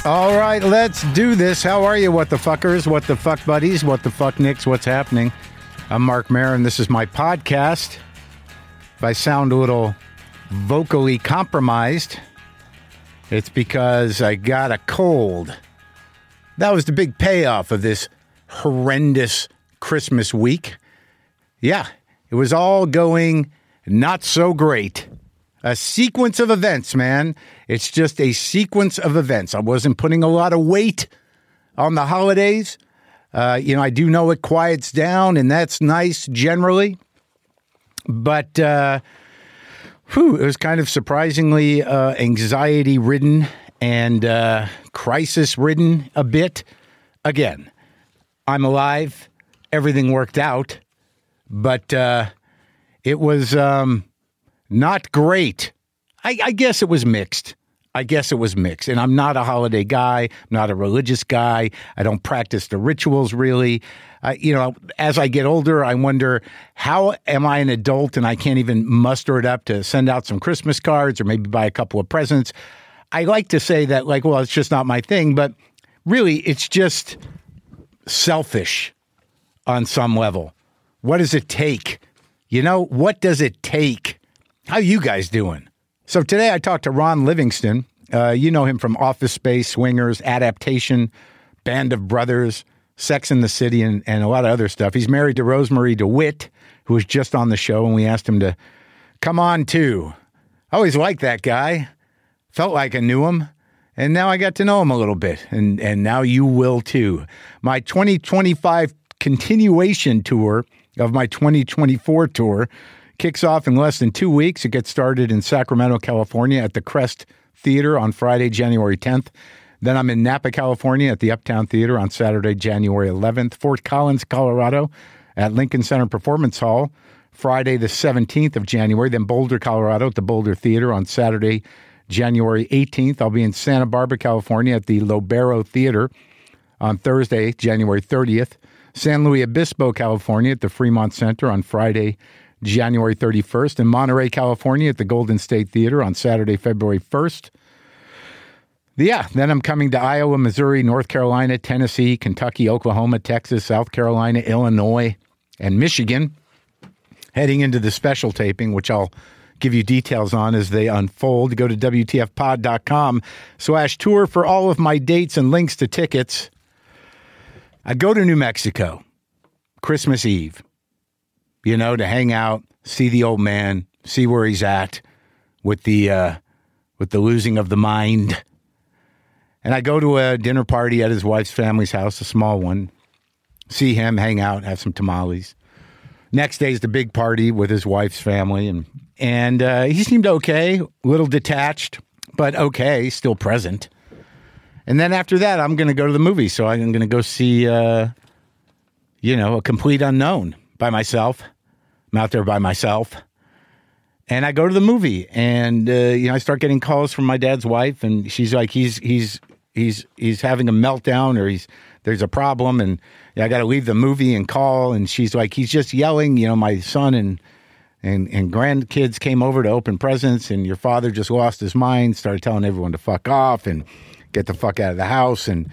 All right, let's do this. How are you, what the fuckers, what the fuck buddies, what the fuck nicks, what's happening? I'm Mark Maron. This is my podcast. If I sound a little vocally compromised, it's because I got a cold. That was the big payoff of this horrendous Christmas week. Yeah, it was all going not so great. A sequence of events, man. It's just a sequence of events. I wasn't putting a lot of weight on the holidays. I do know it quiets down, and that's nice generally. But it was kind of surprisingly anxiety-ridden and crisis-ridden a bit. Again, I'm alive. Everything worked out. But it was not great. I guess it was mixed. And I'm not a holiday guy. I'm not a religious guy. I don't practice the rituals really. As I get older, I wonder, how am I an adult and I can't even muster it up to send out some Christmas cards or maybe buy a couple of presents? I like to say that, it's just not my thing. But really, it's just selfish on some level. What does it take? What does it take? How you guys doing? So today I talked to Ron Livingston. You know him from Office Space, Swingers, Adaptation, Band of Brothers, Sex and the City, and a lot of other stuff. He's married to Rosemary DeWitt, who was just on the show, and we asked him to come on too. I always liked that guy. Felt like I knew him. And now I got to know him a little bit. And now you will too. My 2025 continuation tour of my 2024 tour kicks off in less than 2 weeks. It gets started in Sacramento, California at the Crest Theater on Friday, January 10th. Then I'm in Napa, California at the Uptown Theater on Saturday, January 11th. Fort Collins, Colorado at Lincoln Center Performance Hall, Friday the 17th of January. Then Boulder, Colorado at the Boulder Theater on Saturday, January 18th. I'll be in Santa Barbara, California at the Lobero Theater on Thursday, January 30th. San Luis Obispo, California at the Fremont Center on Friday, January 31st, in Monterey, California at the Golden State Theater on Saturday, February 1st. Then I'm coming to Iowa, Missouri, North Carolina, Tennessee, Kentucky, Oklahoma, Texas, South Carolina, Illinois, and Michigan, heading into the special taping, which I'll give you details on as they unfold. Go to WTFpod.com/tour for all of my dates and links to tickets. I go to New Mexico, Christmas Eve, to hang out, see the old man, see where he's at with the losing of the mind. And I go to a dinner party at his wife's family's house, a small one, see him, hang out, have some tamales. Next day is the big party with his wife's family, and he seemed okay, a little detached, but okay, still present. And then after that, I'm going to go to the movie, so I'm going to go see, A Complete Unknown by myself. I'm out there by myself. And I go to the movie, and I start getting calls from my dad's wife, and she's like, he's having a meltdown, or there's a problem, and I got to leave the movie and call. And she's like, he's just yelling. My son and grandkids came over to open presents, and your father just lost his mind, started telling everyone to fuck off and get the fuck out of the house, and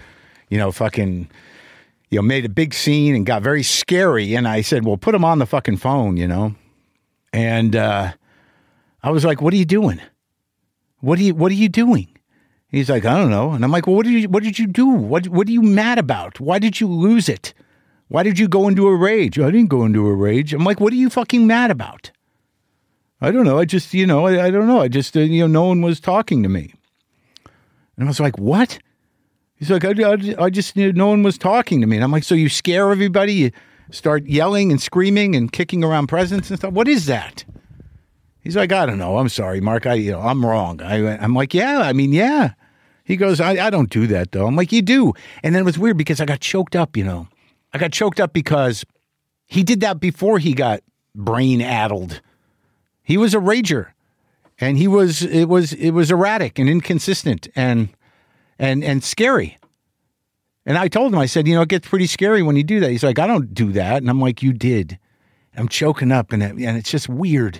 made a big scene and got very scary. And I said, well, put him on the fucking phone, And I was like, what are you doing? What are you doing? He's like, I don't know. And I'm like, well, what did you do? What are you mad about? Why did you lose it? Why did you go into a rage? I didn't go into a rage. I'm like, what are you fucking mad about? I don't know. I just, I don't know. I just, no one was talking to me. And I was like, what? He's like, I just, no one was talking to me. And I'm like, so you scare everybody? You start yelling and screaming and kicking around presents and stuff? What is that? He's like, I don't know. I'm sorry, Mark. I'm wrong. I'm like, yeah. Yeah. He goes, I don't do that, though. I'm like, you do. And then it was weird because I got choked up, I got choked up because he did that before he got brain-addled. He was a rager. And it was erratic and inconsistent and scary. And I told him, I said, it gets pretty scary when you do that. He's like, I don't do that. And I'm like, you did. I'm choking up, and it's just weird.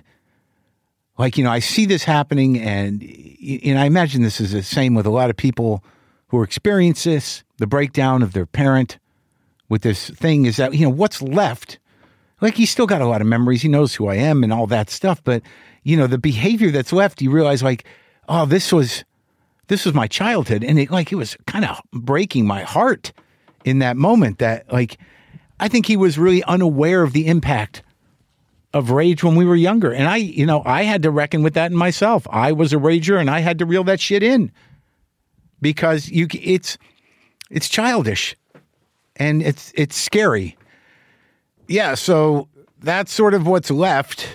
I see this happening, and I imagine this is the same with a lot of people who experience this, the breakdown of their parent with this thing is that, what's left, like he's still got a lot of memories. He knows who I am and all that stuff. But, the behavior that's left, you realize like, oh, this was my childhood. And it was kind of breaking my heart in that moment that like, I think he was really unaware of the impact of rage when we were younger. And I had to reckon with that in myself. I was a rager and I had to reel that shit in because it's childish and it's scary. Yeah. So that's sort of what's left.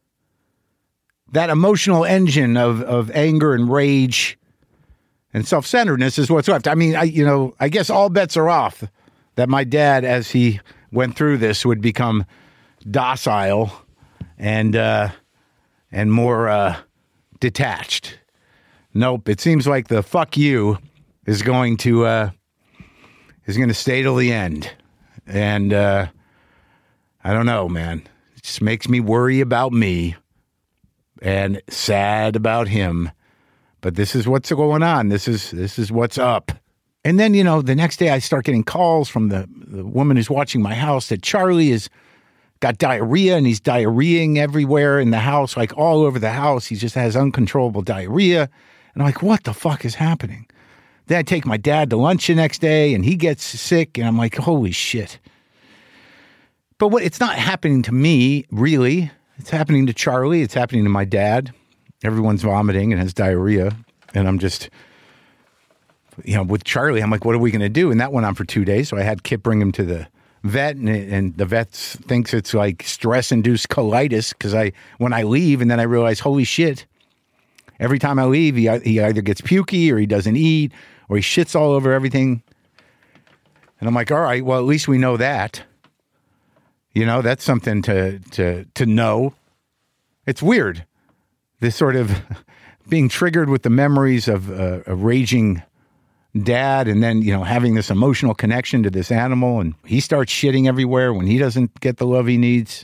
That emotional engine of anger and rage and self-centeredness is what's left. I mean, I guess all bets are off that my dad, as he went through this, would become docile and more detached. Nope. It seems like the fuck you is going to stay till the end. And I don't know, man. It just makes me worry about me and sad about him. But this is what's going on. This is what's up. And then, the next day I start getting calls from the woman who's watching my house that Charlie has got diarrhea and he's diarrheaing everywhere in the house, like all over the house. He just has uncontrollable diarrhea. And I'm like, what the fuck is happening? Then I take my dad to lunch the next day and he gets sick. And I'm like, holy shit. But it's not happening to me, really. It's happening to Charlie. It's happening to my dad. Everyone's vomiting and has diarrhea. And I'm just, with Charlie, I'm like, what are we going to do? And that went on for 2 days. So I had Kip bring him to the vet, and the vet thinks it's like stress-induced colitis because when I leave, and then I realize, holy shit, every time I leave, he either gets pukey or he doesn't eat or he shits all over everything. And I'm like, all right, well, at least we know that. That's something to know. It's weird. This sort of being triggered with the memories of a raging dad and then, having this emotional connection to this animal, and he starts shitting everywhere when he doesn't get the love he needs.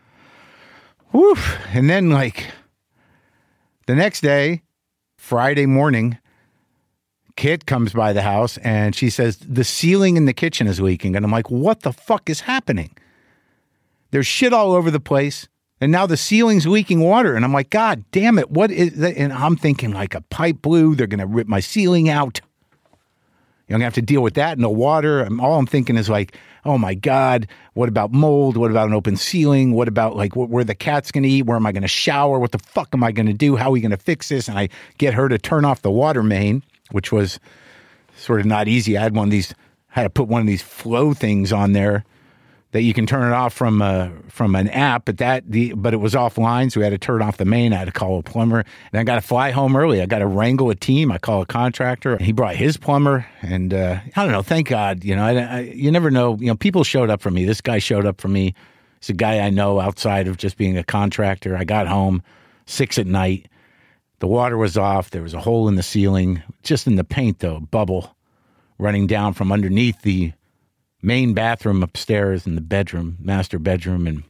Whew. And then like the next day, Friday morning, Kit comes by the house and she says, the ceiling in the kitchen is leaking. And I'm like, what the fuck is happening? There's shit all over the place. And now the ceiling's leaking water. And I'm like, God damn it. What is that? And I'm thinking like a pipe blew. They're going to rip my ceiling out. I'm going to have to deal with that in the water. All I'm thinking is like, oh my God, what about mold? What about an open ceiling? What about like where the cat's going to eat? Where am I going to shower? What the fuck am I going to do? How are we going to fix this? And I get her to turn off the water main, which was sort of not easy. I had to put one of these flow things on there that you can turn it off from an app, but it was offline, so we had to turn off the main. I had to call a plumber, and I got to fly home early. I got to wrangle a team. I call a contractor, and he brought his plumber, and I don't know. Thank God, you never know. People showed up for me. This guy showed up for me. He's a guy I know outside of just being a contractor. I got home 6 p.m. The water was off. There was a hole in the ceiling, just in the paint though, bubble running down from underneath the main bathroom upstairs in the master bedroom. And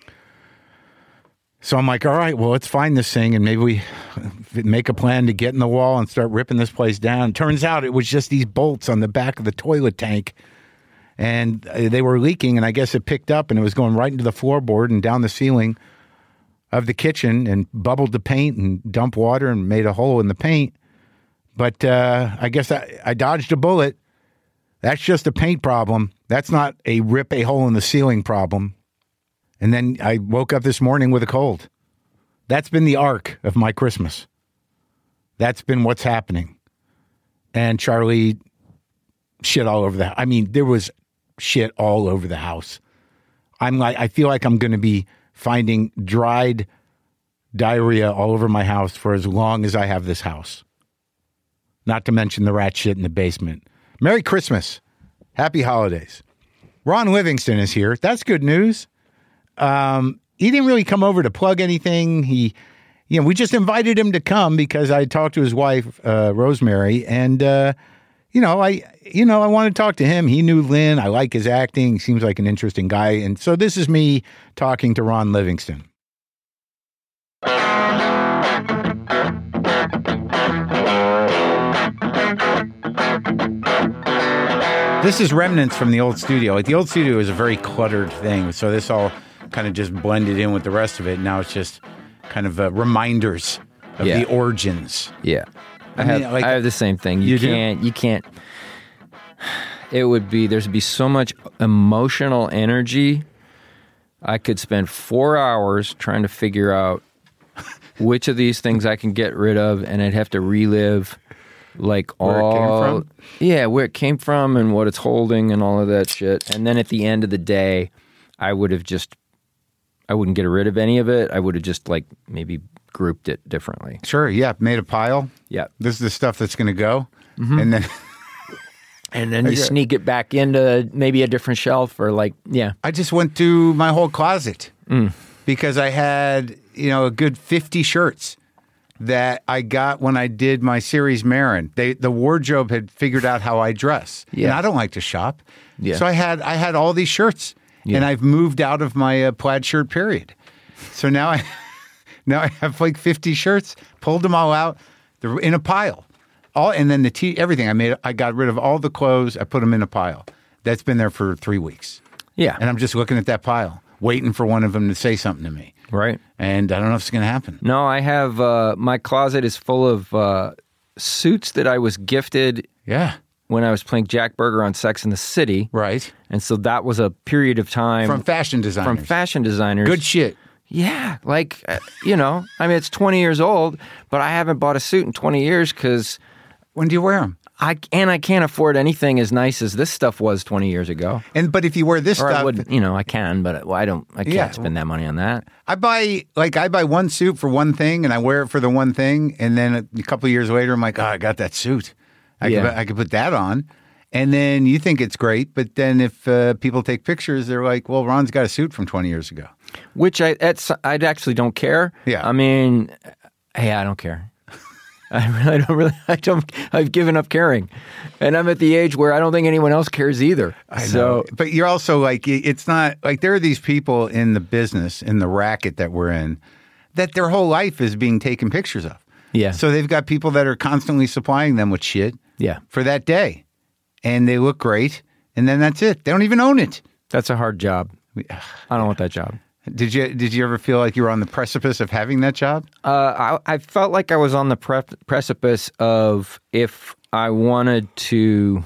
so I'm like, all right, well, let's find this thing and maybe we make a plan to get in the wall and start ripping this place down. Turns out it was just these bolts on the back of the toilet tank and they were leaking, and I guess it picked up and it was going right into the floorboard and down the ceiling of the kitchen and bubbled the paint and dumped water and made a hole in the paint. But I guess I dodged a bullet. That's just a paint problem. That's not a rip a hole in the ceiling problem. And then I woke up this morning with a cold. That's been the arc of my Christmas. That's been what's happening. And Charlie shit all over the house. I mean, there was shit all over the house. I feel like I'm going to be finding dried diarrhea all over my house for as long as I have this house. Not to mention the rat shit in the basement. Merry Christmas. Happy holidays. Ron Livingston is here. That's good news. He didn't really come over to plug anything. We just invited him to come because I talked to his wife, Rosemary, and, I want to talk to him. He knew Lynn. I like his acting. He seems like an interesting guy. And so this is me talking to Ron Livingston. This is remnants from the old studio. Like the old studio is a very cluttered thing, so this all kind of just blended in with the rest of it. Now it's just kind of reminders of the origins. Yeah, I have the same thing. You can't. There'd be so much emotional energy. I could spend 4 hours trying to figure out which of these things I can get rid of, and I'd have to relive like where it came from? Yeah, where it came from and what it's holding and all of that shit. And then at the end of the day, I wouldn't get rid of any of it. I would have just like maybe grouped it differently. Sure, yeah, made a pile. Yeah. This is the stuff that's going to go. Mm-hmm. And then you sneak it back into maybe a different shelf or like, yeah. I just went through my whole closet because I had, a good 50 shirts that I got when I did my series Marin. The wardrobe had figured out how I dress. Yeah. And I don't like to shop. Yeah. So I had all these shirts and I've moved out of my plaid shirt period. So now I have like 50 shirts, pulled them all out. They're in a pile. And then everything I got rid of all the clothes. I put them in a pile. That's been there for 3 weeks. Yeah. And I'm just looking at that pile, waiting for one of them to say something to me. Right. And I don't know if it's going to happen. No, I have, my closet is full of suits that I was gifted when I was playing Jack Berger on Sex and the City. Right. And so that was a period of time. From fashion designers. Good shit. Yeah. Like, it's 20 years old, but I haven't bought a suit in 20 years because... When do you wear them? I can't afford anything as nice as this stuff was 20 years ago. But if you wear this stuff, I can, but I can't spend that money on that. I buy one suit for one thing, and I wear it for the one thing, and then a couple of years later, I'm like, I got that suit. I could put that on, and then you think it's great, but then if people take pictures, they're like, well, Ron's got a suit from 20 years ago, which I actually don't care. Yeah, I mean, hey, I don't care. I've given up caring. And I'm at the age where I don't think anyone else cares either. I know. But you're also like, it's not like there are these people in the business, in the racket that we're in, that their whole life is being taken pictures of. Yeah. So they've got people that are constantly supplying them with shit for that day. And they look great. And then that's it. They don't even own it. That's a hard job. I don't want that job. Did you ever feel like you were on the precipice of having that job? I felt like I was on the precipice of if I wanted to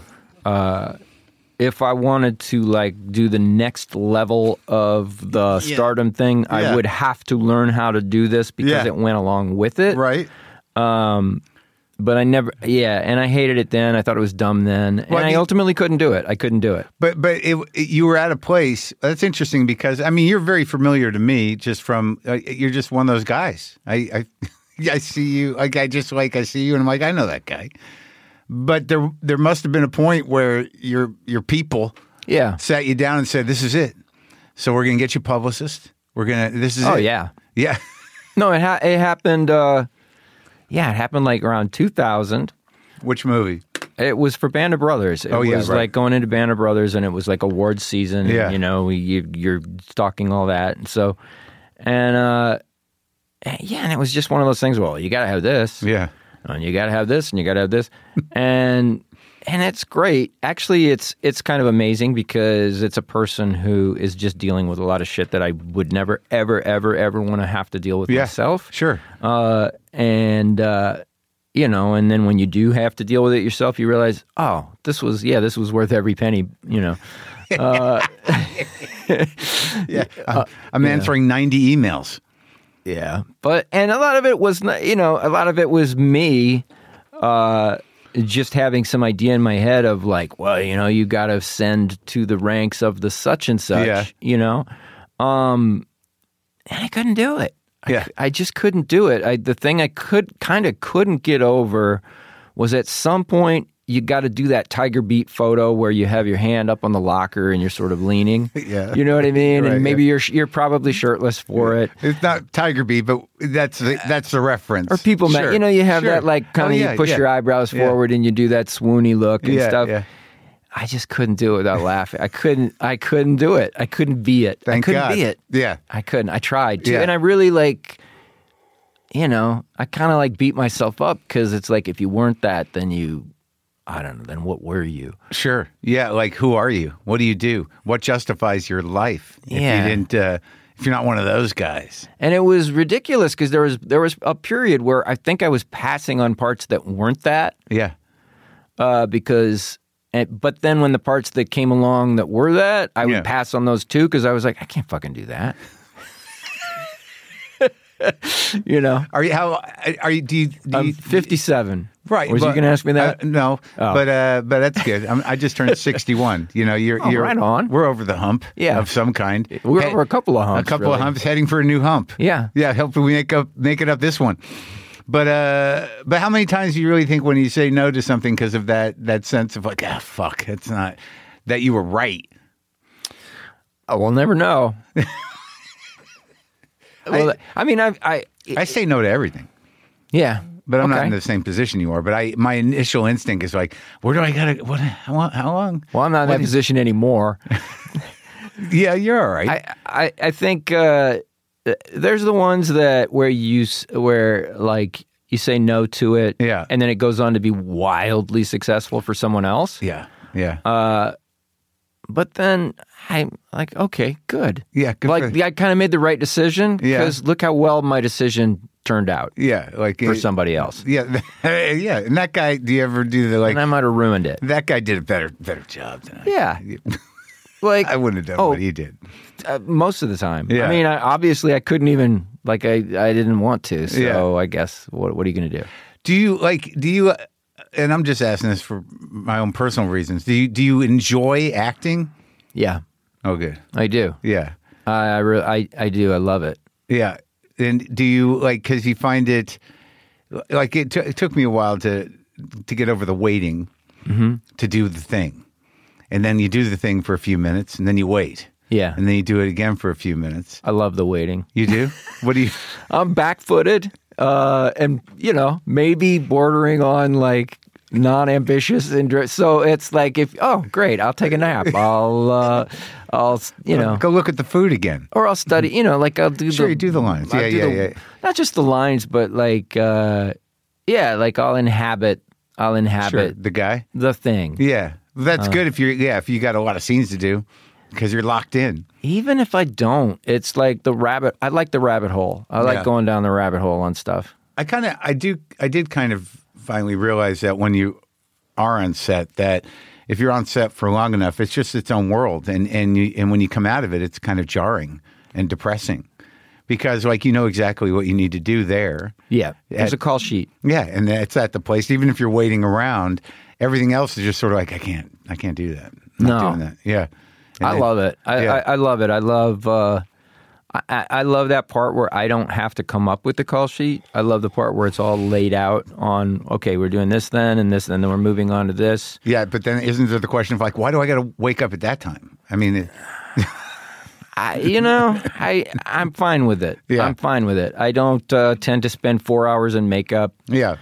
like do the next level of the stardom thing, I would have to learn how to do this because it went along with it. Right. But I never, and I hated it then. I thought it was dumb then, and I ultimately couldn't do it. I couldn't do it. But you were at a place. That's interesting because you're very familiar to me just from you're just one of those guys. I see you like I see you and I'm like I know that guy. But there must have been a point where your people sat you down and said this is it. So we're gonna get you a publicist. This is it. Oh yeah. No, it happened. It happened like around 2000. Which movie? It was for Band of Brothers. It was like going into Band of Brothers, and it was like awards season. Yeah. And, you're stalking all that. And so, and it was just one of those things. Well, you got to have this. Yeah. And you got to have this, and you got to have this. And it's great. Actually, it's kind of amazing because it's a person who is just dealing with a lot of shit that I would never, ever, ever, ever want to have to deal with myself. Sure. And then when you do have to deal with it yourself, you realize, oh, this was worth every penny, I'm answering 90 emails. Yeah. And a lot of it was, me, just having some idea in my head of like, well, you got to send to the ranks of the such and such, and I couldn't do it. I just couldn't do it. The thing I couldn't get over was at some point you got to do that Tiger Beat photo where you have your hand up on the locker and you're sort of leaning. Yeah. You know what I mean? Right, and maybe you're probably shirtless for it. It's not Tiger Beat, but that's the reference. Or people, sure. You have that like kind of you push your eyebrows forward and you do that swoony look and stuff. Yeah. I just couldn't do it without laughing. I couldn't do it. I couldn't be it. Thank I couldn't God. be it. Yeah. I couldn't. I tried to. Yeah. And I really I kind of beat myself up because it's like if you weren't that, then you I don't know. Then what were you? Sure. Yeah. Like, who are you? What do you do? What justifies your life? Yeah. If you're not one of those guys. And it was ridiculous because there was a period where I think I was passing on parts that weren't that. Yeah. But then when the parts that came along that were that, I would pass on those too because I was like, I can't fucking do that. You know? Are you? Do you? I'm 57. Right. Was you going to ask me that? No. Oh. But that's good. I just turned 61. You know, you're right on. We're over the hump. Yeah. Of some kind. We're over a couple of humps. A couple of humps, heading for a new hump. Yeah. Yeah. Hopefully we make it up this one. But how many times do you really think when you say no to something because of that sense of like, fuck, it's not that you were right? Oh, we'll never know. Well, I say no to everything. Yeah. But I'm not in the same position you are. But my initial instinct is like, where do I gotta? What? How long? Well, I'm not in that position anymore. Yeah, you're all right. I think there's the ones where like you say no to it, and then it goes on to be wildly successful for someone else. Yeah, yeah. But then I'm like, okay, good. Yeah, good. Like I kind of made the right decision because look how well my decision turned out. Yeah, like for somebody else. Yeah, yeah. And that guy, do you ever do the like? And I might have ruined it. That guy did a better job than I. Yeah. Like I wouldn't have done what he did. Most of the time. Yeah. I mean, obviously I couldn't even I didn't want to. So I guess what are you going to do? Do you? And I'm just asking this for my own personal reasons. Do you enjoy acting? Yeah. Oh, good. I do. Yeah. I do. I love it. Yeah. And do you because you find it like it took me a while to get over the waiting to do the thing, and then you do the thing for a few minutes, and then you wait. Yeah. And then you do it again for a few minutes. I love the waiting. You do? What do you? I'm back-footed, and maybe bordering on like non-ambitious and so it's like great, I'll take a nap. I'll go look at the food again, or I'll study. I'll do you do the lines. Yeah. Not just the lines, but like I'll inhabit the guy, the thing. Yeah, that's good if you got a lot of scenes to do because you're locked in. Even if I don't, it's like I like the rabbit hole. I like going down the rabbit hole on stuff. I did kind of finally realize that when you are on set, that if you're on set for long enough, it's just its own world, and when you come out of it, it's kind of jarring and depressing because exactly what you need to do there. Yeah, there's a call sheet. Yeah, and it's at the place. Even if you're waiting around, everything else is just sort of like I can't do that. I'm not doing that. Yeah, I love it. I love it. I love. I love that part where I don't have to come up with the call sheet. I love the part where it's all laid out on, okay, we're doing this then and this, and then we're moving on to this. Yeah, but then isn't there the question of why do I got to wake up at that time? I mean, I'm fine with it. Yeah. I'm fine with it. I don't tend to spend 4 hours in makeup. Yeah.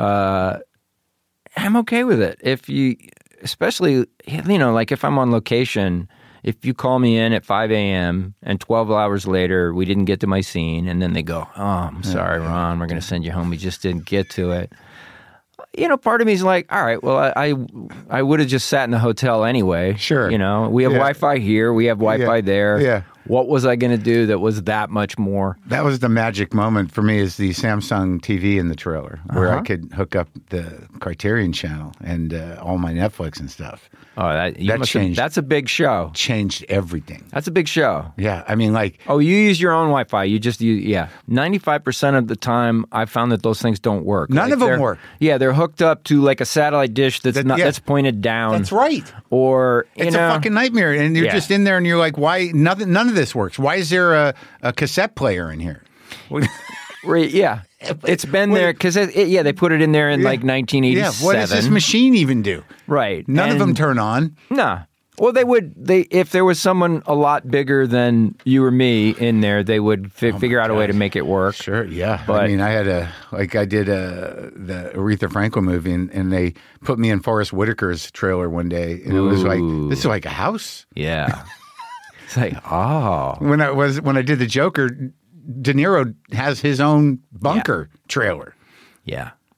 I'm okay with it. Especially if I'm on location. If you call me in at 5 a.m. and 12 hours later, we didn't get to my scene, and then they go, oh, I'm sorry, Ron, we're going to send you home. We just didn't get to it. Part of me is like, all right, well, I would have just sat in the hotel anyway. Sure. We have Wi-Fi here. We have Wi-Fi there. Yeah. What was I going to do that was that much more? That was the magic moment for me is the Samsung TV in the trailer where I could hook up the Criterion channel and all my Netflix and stuff. Oh, that changed. That's a big show. Changed everything. That's a big show. Yeah, I mean, you use your own Wi-Fi. You just use 95% of the time, I found that those things don't work. None of them work. Yeah, they're hooked up to like a satellite dish that's pointed down. That's right. Or it's a fucking nightmare, and you're just in there, and you're like, why? None of this works. Why is there a cassette player in here? Yeah. It's been there because they put it in there in like 1987. Yeah, what does this machine even do? Right. None of them turn on. Nah. Well, if there was someone a lot bigger than you or me in there, they would figure out a way to make it work. Sure, yeah. But, I mean, I did the Aretha Franklin movie, and they put me in Forrest Whitaker's trailer one day, and it was like, this is like a house. Yeah. It's like, oh. When I did the Joker, De Niro has his own bunker trailer. Yeah.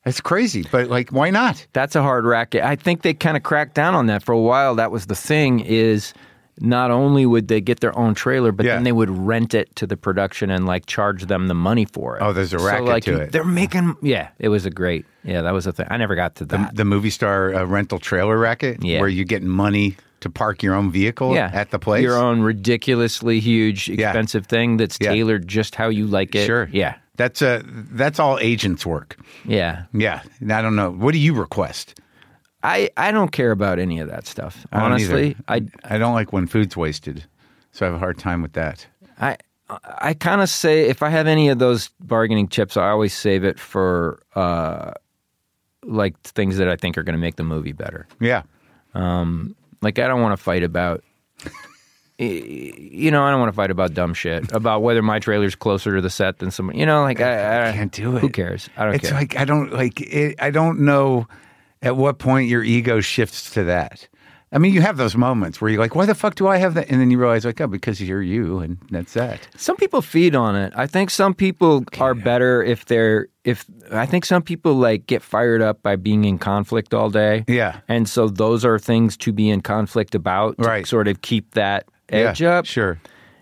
It's crazy, but like, why not? That's a hard racket. I think they kind of cracked down on that for a while. That was the thing is not only would they get their own trailer, but then they would rent it to the production and like charge them the money for it. Oh, there's a racket to it. They're making, it was that was a thing. I never got to that. The movie star rental trailer racket, where you get money to park your own vehicle at the place. Your own ridiculously huge, expensive thing that's tailored just how you like it. Sure. Yeah. That's all agents' work. Yeah. Yeah. I don't know. What do you request? I don't care about any of that stuff. Honestly, I don't like when food's wasted, so I have a hard time with that. I kind of say if I have any of those bargaining chips, I always save it for like things that I think are going to make the movie better. Yeah. Like I don't want to fight about, I don't want to fight about dumb shit about whether my trailer's closer to the set than someone. I can't do it. Who cares? I don't care. It's like I don't like it. I don't know at what point your ego shifts to that. I mean, you have those moments where you're like, why the fuck do I have that? And then you realize, like, oh, because you're you, and that's that. Some people feed on it. I think some people are better I think some people like get fired up by being in conflict all day. Yeah. And so those are things to be in conflict about, to sort of keep that edge up. Sure.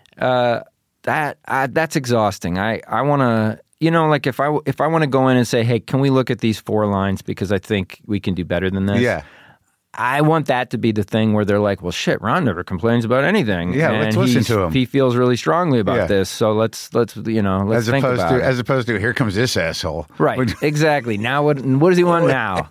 That's exhausting. I want to, like if I want to go in and say, hey, can we look at these 4 lines because I think we can do better than this? Yeah. I want that to be the thing where they're like, well, shit, Ron never complains about anything. Yeah, and let's listen to him. He feels really strongly about this, so let's think about it. As opposed to, here comes this asshole. Right, exactly. Now what does he want now?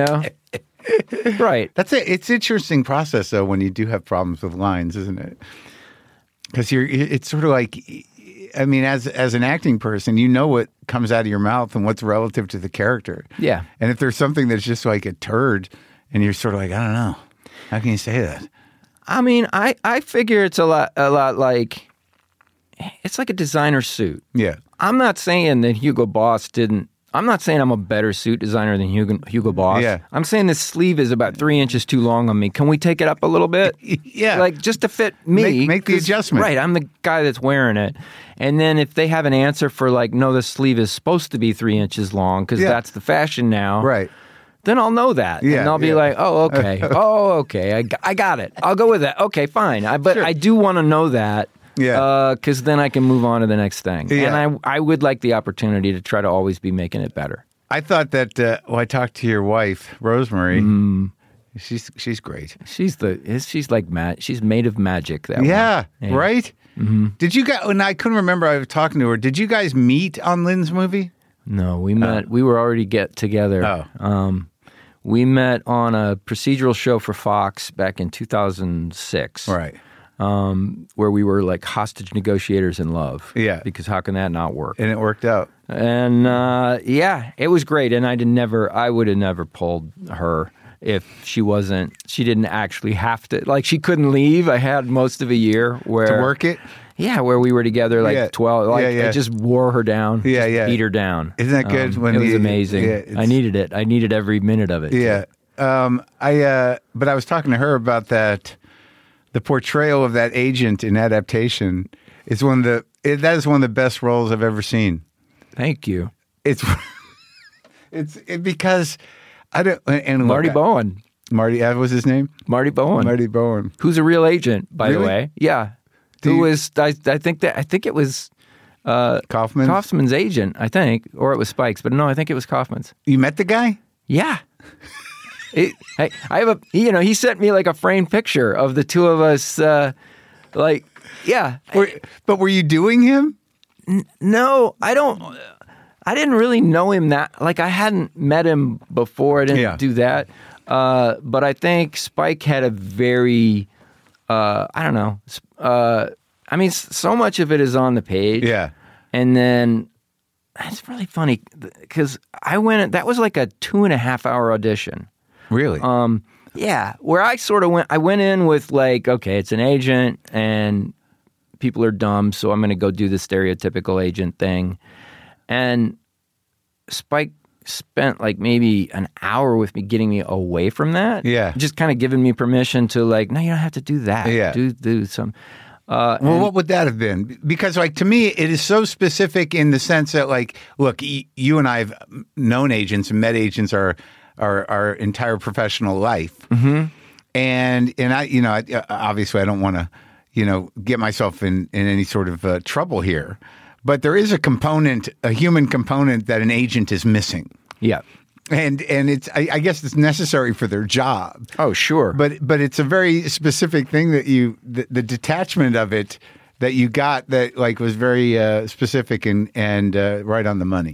Right. That's it. It's an interesting process, though, when you do have problems with lines, isn't it? Because it's sort of like, I mean, as an acting person, you know what comes out of your mouth and what's relative to the character. Yeah. And if there's something that's just like a turd, and you're sort of like, I don't know, how can you say that? I mean, I figure it's a lot like, it's like a designer suit. Yeah. I'm not saying that Hugo Boss didn't. I'm not saying I'm a better suit designer than Hugo Boss. Yeah. I'm saying this sleeve is about 3 inches too long on me. Can we take it up a little bit? Yeah. Like just to fit me. Make the adjustment. Right. I'm the guy that's wearing it. And then if they have an answer for like, no, the sleeve is supposed to be 3 inches long because that's the fashion now. Right. Then I'll know that. Yeah, and I'll be like, oh, okay. Oh, okay. I got it. I'll go with that. Okay, fine. But I do want to know that. Yeah. Because then I can move on to the next thing. Yeah. And I would like the opportunity to try to always be making it better. I thought that, I talked to your wife, Rosemary. She's great. She's like she's made of magic. That yeah, one. right? Mm-hmm. Did you guys, and I couldn't remember, I was talking to her. Did you guys meet on Lynn's movie? No, we met. We were already together. Oh. We met on a procedural show for Fox back in 2006. Right. Where we were like hostage negotiators in love. Yeah. Because how can that not work? And it worked out. And it was great. And I would have never pulled her if she didn't actually have to, like she couldn't leave. I had most of a year where. To work it? Yeah, where we were together like 12. Like I just wore her down. Yeah, beat her down. Isn't that good? It was amazing. Yeah, I needed it. I needed every minute of it. Yeah. But I was talking to her about that. The portrayal of that agent in Adaptation is that is one of the best roles I've ever seen. Thank you. It's because I don't. And Marty Bowen. Marty, was his name? Marty Bowen. Marty Bowen, who's a real agent, by the way. Yeah. I think it was Kaufman's agent, I think, or it was Spike's, but no, I think it was Kaufman's. You met the guy? Yeah. I have he sent me like a framed picture of the two of us, yeah. But were you doing him? No, I didn't really know him that, like I hadn't met him before. I didn't do that. But I think Spike had a very, I don't know. I mean, so much of it is on the page. Yeah. And then it's really funny because that was like a 2.5 hour audition. Really? Yeah. Where I went in with like, okay, it's an agent and people are dumb, so I'm going to go do the stereotypical agent thing. And Spike spent like maybe an hour with me getting me away from that. Yeah. Just kind of giving me permission to like, no, you don't have to do that. Yeah. Do some. Well, what would that have been? Because, like, to me, it is so specific in the sense that, like, look, you and I have known agents and met agents our entire professional life, and I, obviously, I don't want to, get myself in any sort of trouble here, but there is a human component that an agent is missing. Yeah. And it's I guess it's necessary for their job. Oh, sure. But it's a very specific thing that the detachment of it that you got that like was very specific and right on the money.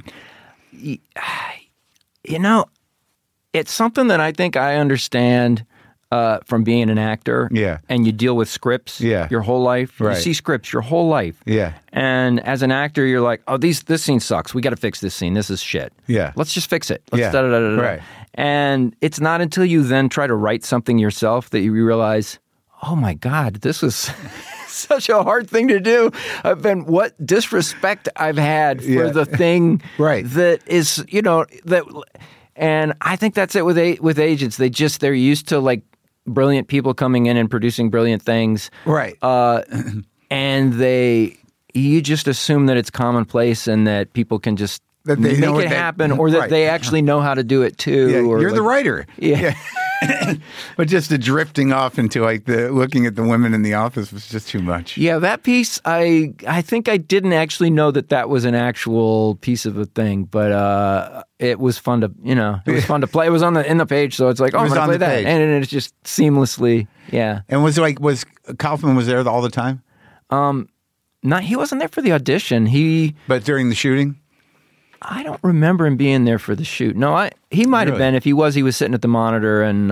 It's something that I think I understand from being an actor. Yeah. And you deal with scripts your whole life. Right. You see scripts your whole life. Yeah. And as an actor, you're like, oh, this scene sucks. We got to fix this scene. This is shit. Yeah. Let's just fix it. Let's Yeah. da-da-da-da-da. Right. And it's not until you then try to write something yourself that you realize, oh my God, this was such a hard thing to do. What disrespect I've had for the thing that is, and I think that's it with agents. They're used to like brilliant people coming in and producing brilliant things. Right. And you just assume that it's commonplace and that people can just make it happen, or that they actually know how to do it too. Yeah, or you're the writer. Yeah. But just the drifting off into like the looking at the women in the office was just too much. Yeah, that piece, I think I didn't actually know that was an actual piece of a thing, but it was fun to, it was fun to play. It was in the page, so it's like, I'm going to play that. Page. And it's just seamlessly, yeah. And was Kaufman was there all the time? He wasn't there for the audition. But during the shooting? I don't remember him being there for the shoot. No, he might have been. If he was sitting at the monitor and,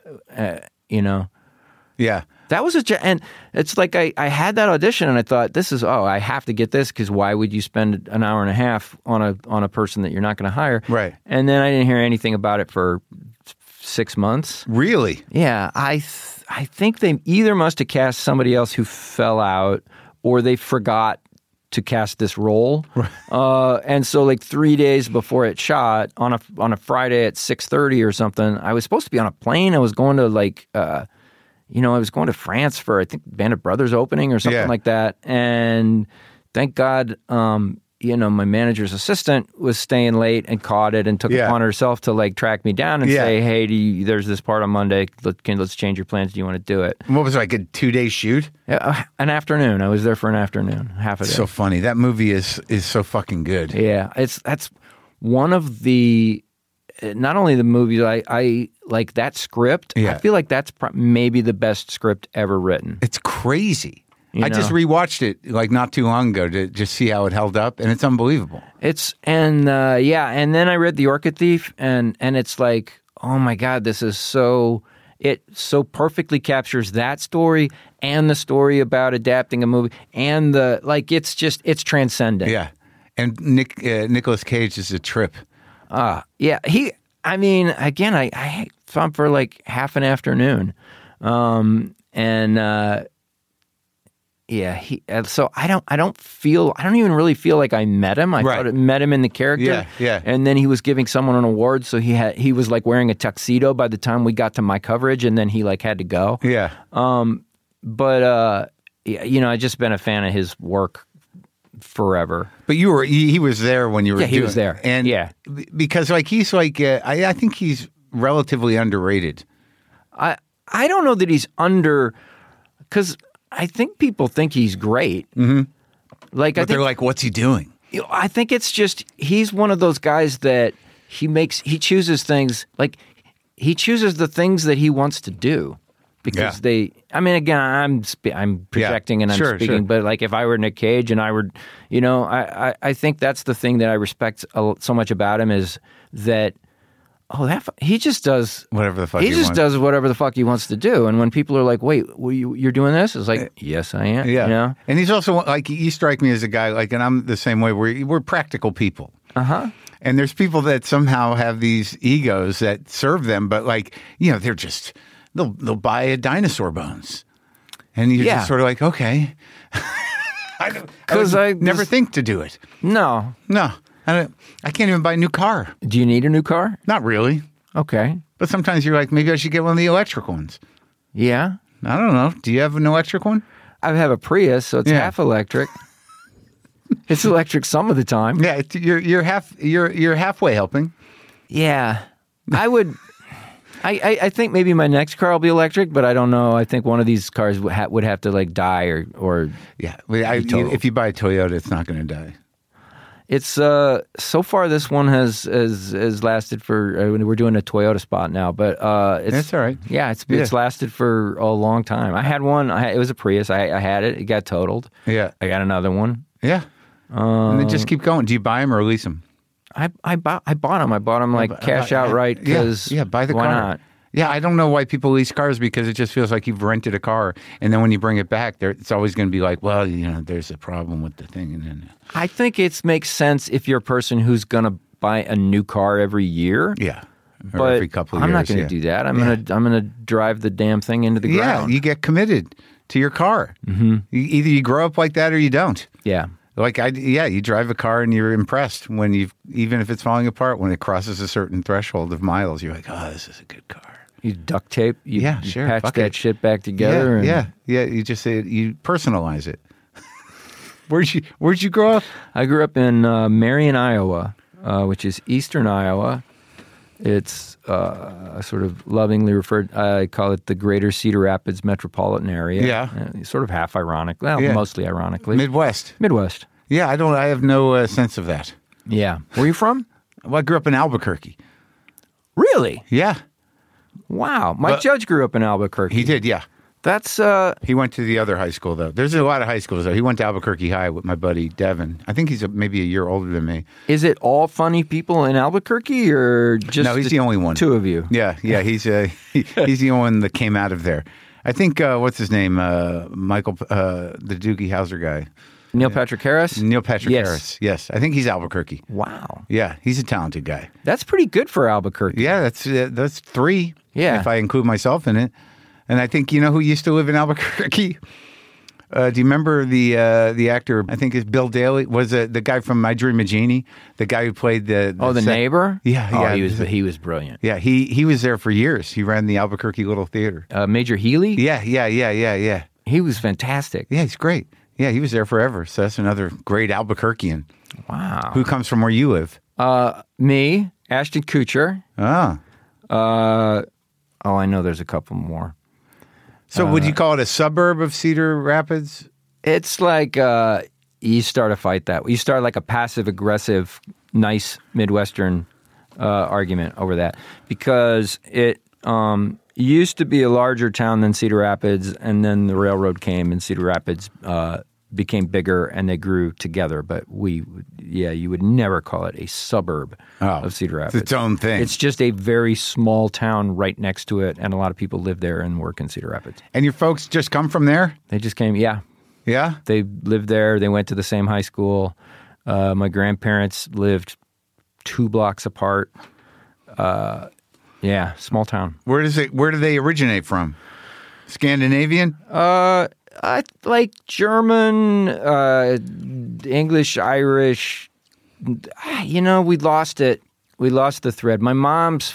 Yeah. That was and it's like I had that audition and I thought, I have to get this, because why would you spend an hour and a half on a person that you're not going to hire? Right. And then I didn't hear anything about it for 6 months. Really? Yeah. I think they either must have cast somebody else who fell out, or they forgot to cast this role. Right. And so like 3 days before it shot, on a Friday at 6:30 or something, I was supposed to be on a plane. I was going to I was going to France for, I think, Band of Brothers opening or something like that. And thank God, my manager's assistant was staying late and caught it and took it upon herself to like track me down and say, hey, there's this part on Monday. Let's change your plans. Do you want to do it? What was it, like a 2-day shoot? An afternoon. I was there for an afternoon, half a day. So funny. That movie is so fucking good. Yeah. That's one of the, not only the movies, I like that script. Yeah. I feel like that's maybe the best script ever written. It's crazy. I just rewatched it like not too long ago to just see how it held up, and it's unbelievable. And then I read The Orchid Thief, and it's like, oh my God, this is it so perfectly captures that story and the story about adapting a movie, and it's transcendent. Yeah, and Nicolas Cage is a trip. Yeah, again, I saw him for like half an afternoon, so I don't even really feel like I met him. I thought I met him in the character. Yeah. And then he was giving someone an award, so he was like wearing a tuxedo by the time we got to my coverage, and then he like had to go. Yeah. I just been a fan of his work forever. But he was there when you were he was there. And because like he's like I think he's relatively underrated. I don't know that he's because I think people think he's great. Mm-hmm. They're like, what's he doing? I think it's just he's one of those guys that he chooses things, like he chooses the things that he wants to do. Because again, I'm projecting and I'm speaking, but like if I were Nick Cage and I were, I think that's the thing that I respect so much about him is that, he just does whatever the fuck he wants. Does whatever the fuck he wants to do. And when people are like, wait, you're doing this? It's like, yes, I am. Yeah. And he's also like, you strike me as a guy, like, and I'm the same way, we're practical people. Uh-huh. And there's people that somehow have these egos that serve them, but like, they're just... They'll buy a dinosaur bones, and you're just sort of like, okay, because I never think to do it. No, I can't even buy a new car. Do you need a new car? Not really. Okay, but sometimes you're like, maybe I should get one of the electric ones. Yeah, I don't know. Do you have an electric one? I have a Prius, so it's half electric. It's electric some of the time. Yeah, you're halfway helping. Yeah, I would. I think maybe my next car will be electric, but I don't know. I think one of these cars would have to like die or yeah. If you buy a Toyota, it's not going to die. It's so far this one has lasted for. We're doing a Toyota spot now, but that's all right. Yeah, it's lasted for a long time. I had one. It was a Prius. I had it. It got totaled. Yeah, I got another one. Yeah, and then just keep going. Do you buy them or lease them? I bought them. I bought them like cash outright because buy the car. Why not? Yeah, I don't know why people lease cars because it just feels like you've rented a car, and then when you bring it back, it's always going to be like, well, there's a problem with the thing, and then I think it makes sense if you're a person who's going to buy a new car every year. Yeah, or but every couple of years. I'm not going to do that. I'm gonna drive the damn thing into the ground. Yeah, you get committed to your car. Mm-hmm. Either you grow up like that or you don't. Yeah. Like you drive a car and you're impressed when even if it's falling apart, when it crosses a certain threshold of miles, you're like, oh, this is a good car. You duct tape, you sure, patch that shit back together. Yeah. You just say you personalize it. Where'd you grow up? I grew up in Marion, Iowa, which is eastern Iowa. It's sort of lovingly referred. I call it the Greater Cedar Rapids metropolitan area. Yeah, sort of half ironic. Well, mostly ironically. Midwest. Yeah, I have no sense of that. Yeah. Where are you from? Well, I grew up in Albuquerque. Really? Yeah. Wow. Mike Judge grew up in Albuquerque. He did, yeah. That's He went to the other high school, though. There's a lot of high schools, though. He went to Albuquerque High with my buddy Devin. I think he's maybe a year older than me. Is it all funny people in Albuquerque, or just no? He's the only one. Two of you. Yeah. He's he's the only one that came out of there. I think what's his name? Michael, the Doogie Howser guy. Neil Patrick Harris? Neil Patrick Harris, yes. I think he's Albuquerque. Wow. Yeah, he's a talented guy. That's pretty good for Albuquerque. Yeah, that's three. Yeah. If I include myself in it. And I think, who used to live in Albuquerque? Do you remember the actor, I think it's Bill Daly, was the guy from My Dream of Jeannie? The guy who played the neighbor? Yeah. He was brilliant. Yeah, he was there for years. He ran the Albuquerque Little Theater. Major Healy? Yeah. He was fantastic. Yeah, he's great. Yeah, he was there forever. So that's another great Albuquerquean. Wow. Who comes from where you live? Me, Ashton Kutcher. Ah. I know there's a couple more. So would you call it a suburb of Cedar Rapids? It's like you start a fight that way. You start like a passive-aggressive, nice Midwestern argument over that because it used to be a larger town than Cedar Rapids, and then the railroad came, and Cedar Rapids became bigger, and they grew together. But you would never call it a suburb of Cedar Rapids. It's its own thing. It's just a very small town right next to it, and a lot of people live there and work in Cedar Rapids. And your folks just come from there? They just came, yeah. Yeah? They lived there. They went to the same high school. My grandparents lived 2 blocks apart. Yeah, small town. Where do they originate from? Scandinavian? I like German, English, Irish. We lost it. We lost the thread. My mom's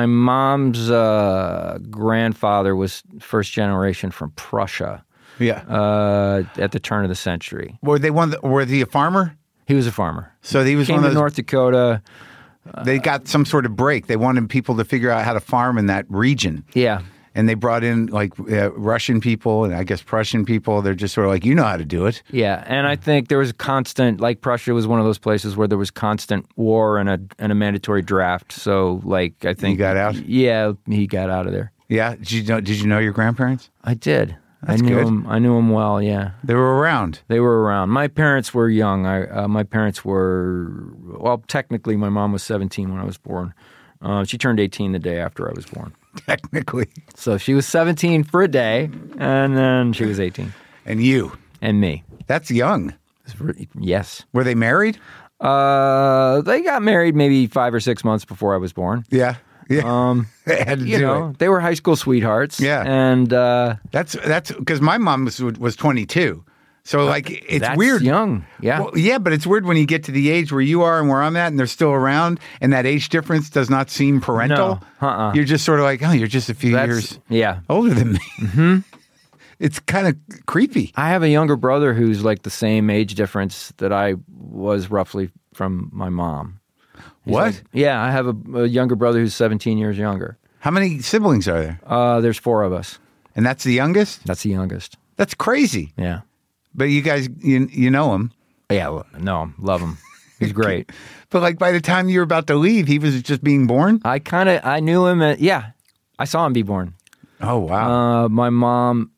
grandfather was first generation from Prussia. Yeah. At the turn of the century. Were he a farmer? He was a farmer. So he was came one of to those, North Dakota. They got some sort of break. They wanted people to figure out how to farm in that region. Yeah. And they brought in like Russian people and I guess Prussian people. They're just sort of like, you know how to do it. Yeah. And I think there was a constant, like Prussia was one of those places where there was constant war and a mandatory draft. So like, I think. He got out? Yeah. He got out of there. Yeah. Did you know your grandparents? I did. That's I knew good. him. I knew him well. Yeah. They were around. They were around. My parents were young. My parents were, technically my mom was 17 when I was born. She turned 18 the day after I was born. Technically. So she was 17 for a day, and then she was 18. And you. And me. That's young. Yes. Were they married? They got married maybe 5 or 6 months before I was born. Yeah. Yeah. They had to do it. They were high school sweethearts. Yeah. And that's because my mom was 22. So like it's that's weird. Young. Yeah. Well, yeah, but it's weird when you get to the age where you are and where I'm at and they're still around and that age difference does not seem parental. No. You're just sort of like, oh, you're just a few years yeah. older than me. Mm-hmm. It's kind of creepy. I have a younger brother who's like the same age difference that I was roughly from my mom. What? Yeah, I have a younger brother who's 17 years younger. How many siblings are there? There's 4 of us. And that's the youngest? That's the youngest. That's crazy. Yeah. But you guys, you know him. Yeah, well, no, love him. He's great. But like by the time you were about to leave, he was just being born? I knew him. I saw him be born. Oh, wow. My mom,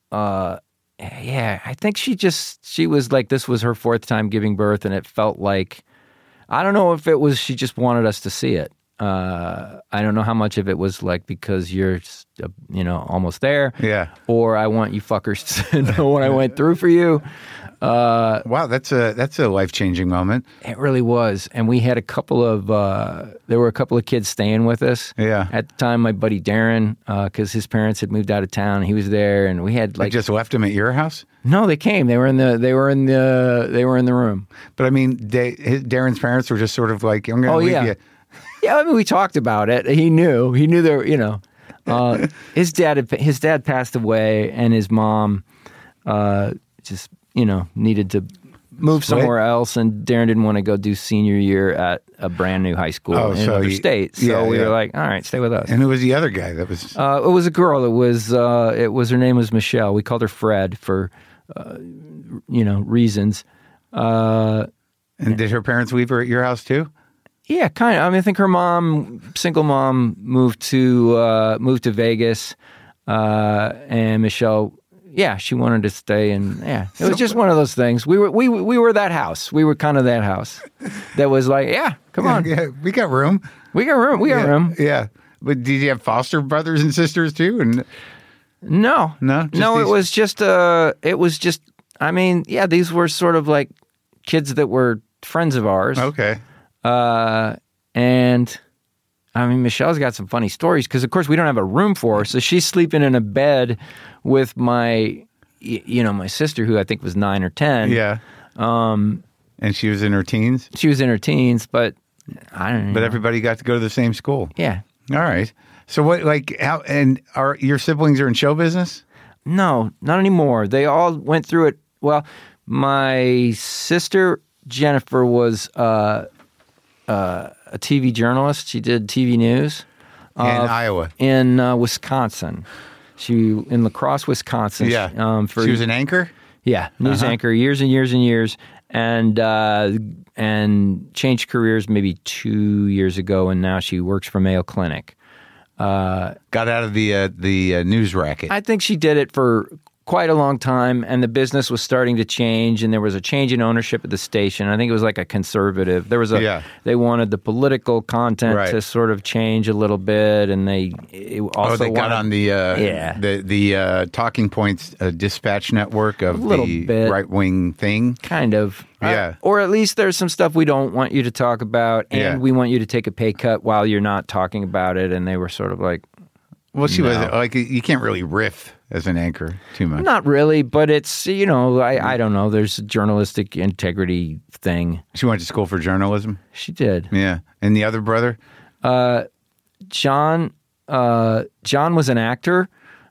I think she was like, this was her 4th time giving birth, and it felt like, I don't know if it was, she just wanted us to see it. I don't know how much of it was like because you're, almost there. Yeah. Or I want you fuckers to know what I went through for you. Wow, that's a life-changing moment. It really was. And we had there were a couple of kids staying with us. Yeah. At the time, my buddy Darren, because his parents had moved out of town, he was there, and we had They just left him at your house? No, they came. They were in the room. But I mean, Darren's parents were just sort of like, I'm going to leave you. Yeah, I mean, we talked about it. He knew there, his dad passed away, and his mom just, needed to move somewhere else, and Darren didn't want to go do senior year at a brand new high school in another state. So we were like, all right, stay with us. And who was the other guy that was? It was a girl. It was her name was Michelle. We called her Fred for, reasons. And did her parents leave her at your house too? Yeah, kind of. I mean, I think her mom, single mom, moved to Vegas, and Michelle, she wanted to stay, and it was just one of those things. We were that house. We were kind of that house that was like, come on, we got room. We got room. Yeah, but did you have foster brothers and sisters too? And no. It was just. I mean, these were sort of like kids that were friends of ours. Okay. And I mean, Michelle's got some funny stories because, of course, we don't have a room for her. So she's sleeping in a bed with my sister, who I think was 9 or 10. Yeah. And she was in her teens? She was in her teens, but I don't know. But everybody got to go to the same school. Yeah. All right. So are your siblings are in show business? No, not anymore. They all went through it. Well, my sister, Jennifer, was, a TV journalist. She did TV news in Iowa, in Wisconsin. She in La Crosse, Wisconsin. Yeah, she was an anchor. Yeah, news anchor, years and years and years, and changed careers maybe 2 years ago, and now she works for Mayo Clinic. Got out of the news racket. I think she did it for quite a long time, and the business was starting to change, and there was a change in ownership of the station. I think it was like a conservative. There was they wanted the political content to sort of change a little bit, and they got on the Talking Points dispatch network of the right wing thing, kind of. Yeah, or at least there's some stuff we don't want you to talk about, and we want you to take a pay cut while you're not talking about it. And they were sort of like, well, she was like, you can't really riff as an anchor too much. Not really, but it's, I don't know. There's a journalistic integrity thing. She went to school for journalism? She did. Yeah. And the other brother? John was an actor.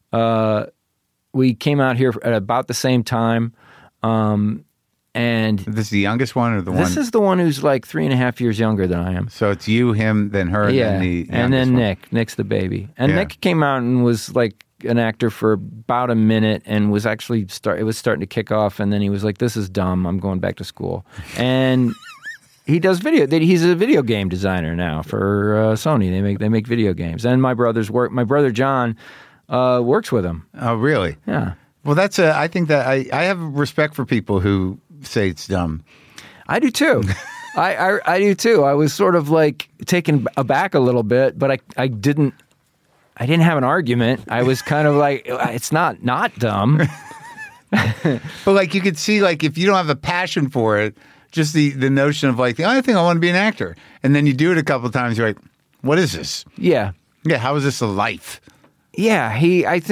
We came out here at about the same time. And this is the youngest one or the one? This is the one who's like 3.5 years younger than I am. So it's you, him, then her, and then Nick. Nick's the baby. And Nick came out and was like an actor for about a minute and was actually it was starting to kick off, and then he was like, this is dumb, I'm going back to school. And he does he's a video game designer now for Sony. They make video games. And my brother John works with him. Oh, really? Yeah. Well, I think that I have respect for people who say it's dumb. I do too. I do too. I was sort of like taken aback a little bit, but I didn't have an argument. I was kind of like, it's not dumb. But like you could see, like if you don't have a passion for it, just the notion of like, the only thing I want to be an actor, and then you do it a couple of times, you're like, what is this? Yeah. Yeah. How is this a life? Yeah, he might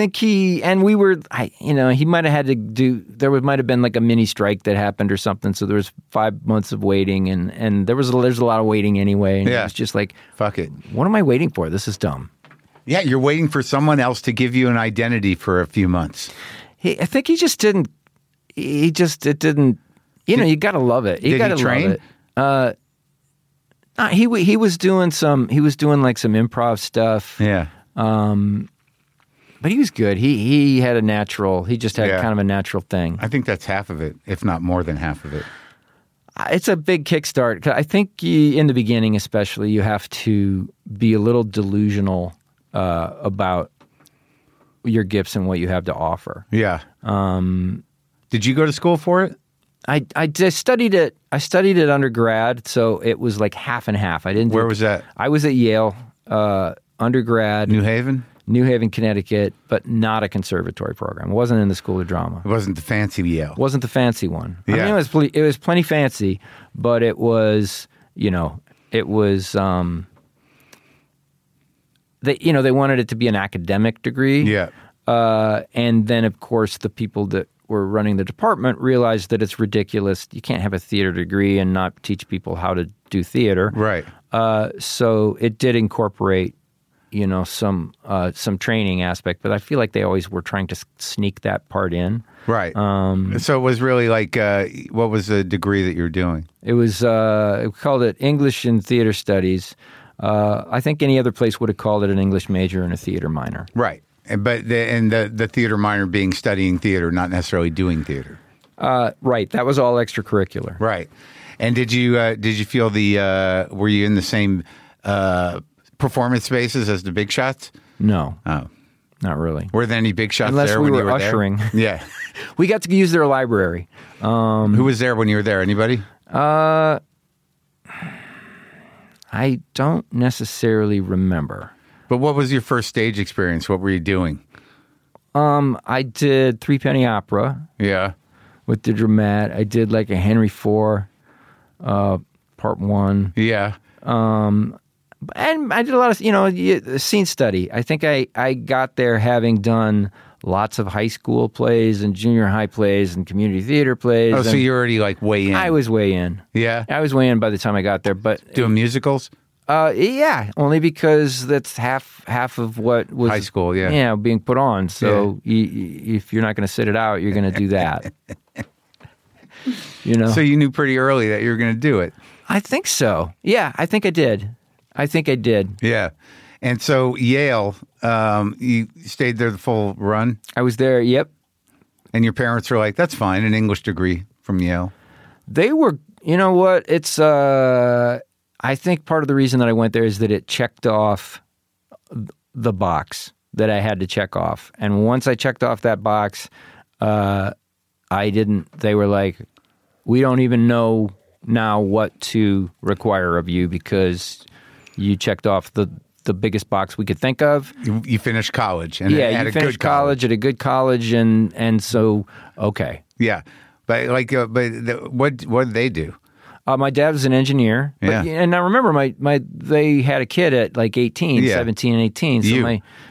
have had to do, might have been like a mini strike that happened or something. So there was 5 months of waiting, and there's a lot of waiting anyway. And it was just like, fuck it. What am I waiting for? This is dumb. Yeah, you're waiting for someone else to give you an identity for a few months. I think he just didn't. It didn't. You got to love it. You got to train? Love it. He was doing some. He was doing like some improv stuff. Yeah. But he was good. He had a natural. He just had Yeah. kind of a natural thing. I think that's half of it, if not more than half of it. It's a big kickstart. I think in the beginning, especially, you have to be a little delusional about your gifts and what you have to offer. Yeah. Did you go to school for it? I just studied it. I studied it undergrad, so it was like half and half. I didn't. Where was that? I was at Yale undergrad, New Haven? New Haven, Connecticut, but not a conservatory program. It wasn't in the School of Drama. It wasn't the fancy Yale. Wasn't the fancy one. I Yeah. mean, it was plenty fancy, but it was, it was. They wanted it to be an academic degree. Yeah. And then, of course, the people that were running the department realized that it's ridiculous. You can't have a theater degree and not teach people how to do theater. Right. So it did incorporate, some training aspect, but I feel like they always were trying to sneak that part in. Right. So it was really like, what was the degree that you were doing? It was, we called it English and Theater Studies. I think any other place would have called it an English major and a theater minor. Right. But the theater minor being studying theater, not necessarily doing theater. Right. That was all extracurricular. Right. And did you feel were you in the same performance spaces as the big shots? No. Oh. Not really. Were there any big shots Unless there we when were you were ushering. there? Yeah. We got to use their library. Who was there when you were there? Anybody? I don't necessarily remember. But what was your first stage experience? What were you doing? I did Three Penny Opera Yeah. with the Dramat. I did like a Henry IV, part one. Yeah. And I did a lot of, scene study. I think I got there having done lots of high school plays and junior high plays and community theater plays. Oh, so you're already like way in. I was way in. Yeah. I was way in by the time I got there. But Doing musicals? yeah, only because that's half of what was High school, yeah. being put on. So if you're not going to sit it out, you're going to do that. So you knew pretty early that you were going to do it. I think so. Yeah, I think I did. Yeah. And so Yale, you stayed there the full run? I was there. Yep. And your parents were like, that's fine, an English degree from Yale. They were, you know what? It's, I think part of the reason that I went there is that it checked off the box that I had to check off. And once I checked off that box, they were like, we don't even know now what to require of you because you checked off the biggest box we could think of. You finished college. And yeah, at you a finished good college at a good college, and so, okay. Yeah. But what did they do? My dad was an engineer. Yeah. And I remember they had a kid at like 18, 17 and 18. So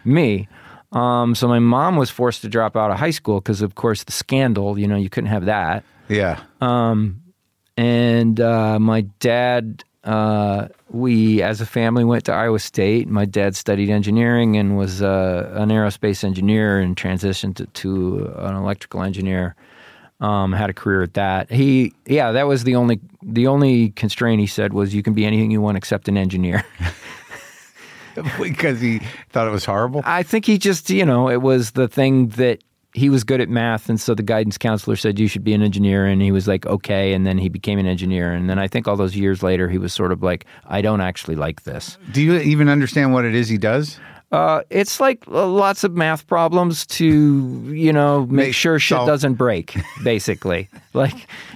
So my mom was forced to drop out of high school because, of course, the scandal, you couldn't have that. Yeah. And my dad, we as a family went to Iowa State. My dad studied engineering and was an aerospace engineer and transitioned to an electrical engineer. Had a career at that. That was the only constraint he said was you can be anything you want except an engineer. Because he thought it was horrible? I think he just, it was the thing that he was good at math, and so the guidance counselor said you should be an engineer, and he was like, okay, and then he became an engineer, and then I think all those years later he was sort of like, I don't actually like this. Do you even understand what it is he does? It's like lots of math problems to, make sure shit doesn't break, basically. That's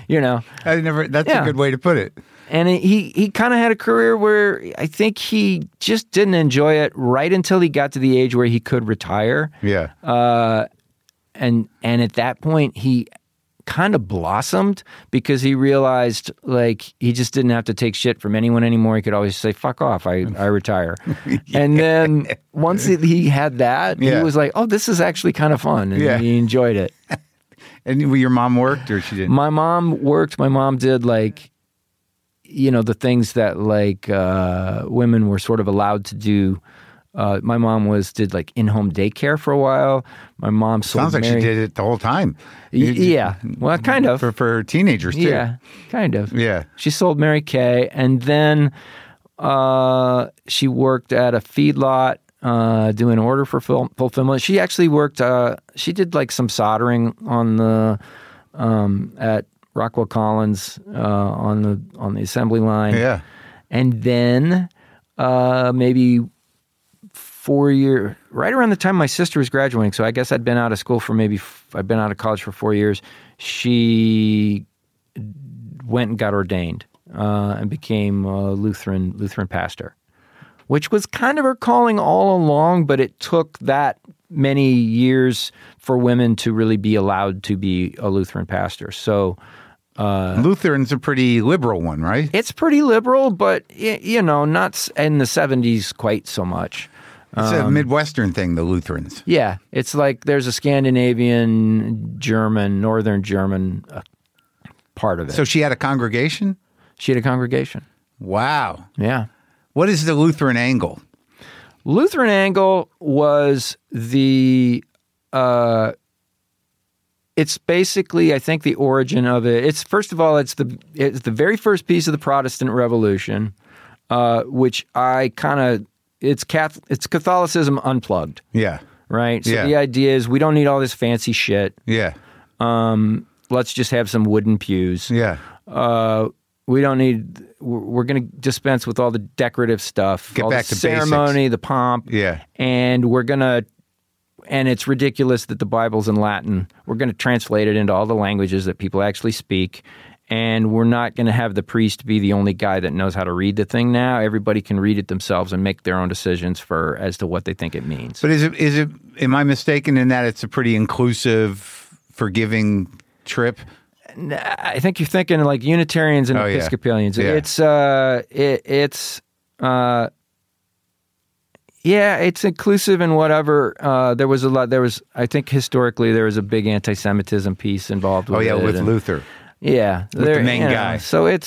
a good way to put it. And he kind of had a career where I think he just didn't enjoy it right until he got to the age where he could retire. Yeah. And at that point, he kind of blossomed because he realized like he just didn't have to take shit from anyone anymore. He could always say, fuck off, I retire. Yeah. And then once he had that, he was like, oh, this is actually kind of fun. And he enjoyed it. And your mom worked or she didn't? My mom worked. My mom did like, the things that like women were sort of allowed to do My mom did like in-home daycare for a while. My mom sold Sounds like she did it the whole time. Yeah, well, kind of. For teenagers, too. Yeah, kind of. Yeah. She sold Mary Kay, and then she worked at a feedlot doing order for fulfillment. She actually worked, she did like some soldering on the, at Rockwell Collins on the assembly line. Yeah. And then maybe 4 years, right around the time my sister was graduating, so I guess I'd been out of school for I'd been out of college for 4 years, she went and got ordained and became a Lutheran pastor, which was kind of her calling all along, but it took that many years for women to really be allowed to be a Lutheran pastor. So Lutheran's a pretty liberal one, right? it's pretty liberal, but not in the 70s quite so much. It's a Midwestern thing, the Lutherans. Yeah, it's like there's a Scandinavian, German, Northern German part of it. So she had a congregation? She had a congregation. Wow. Yeah. What is the Lutheran angle? Lutheran angle was it's basically, I think, the origin of it. It's first of all, it's the very first piece of the Protestant Revolution, which it's Catholicism unplugged. Yeah. Right? So Yeah. the idea is we don't need all this fancy shit. Yeah. Let's just have some wooden pews. Yeah. We don't need. We're going to dispense with all the decorative stuff, Get all back the to ceremony, the pomp. Yeah. And we're going to. And it's ridiculous that the Bible's in Latin. We're going to translate it into all the languages that people actually speak. And we're not going to have the priest be the only guy that knows how to read the thing now. Everybody can read it themselves and make their own decisions as to what they think it means. But is it? Am I mistaken in that it's a pretty inclusive, forgiving trip? I think you're thinking like Unitarians and Episcopalians. Yeah. It's inclusive and whatever. I think historically there was a big anti-Semitism piece involved with it. With Luther. Yeah. With the main guy. So they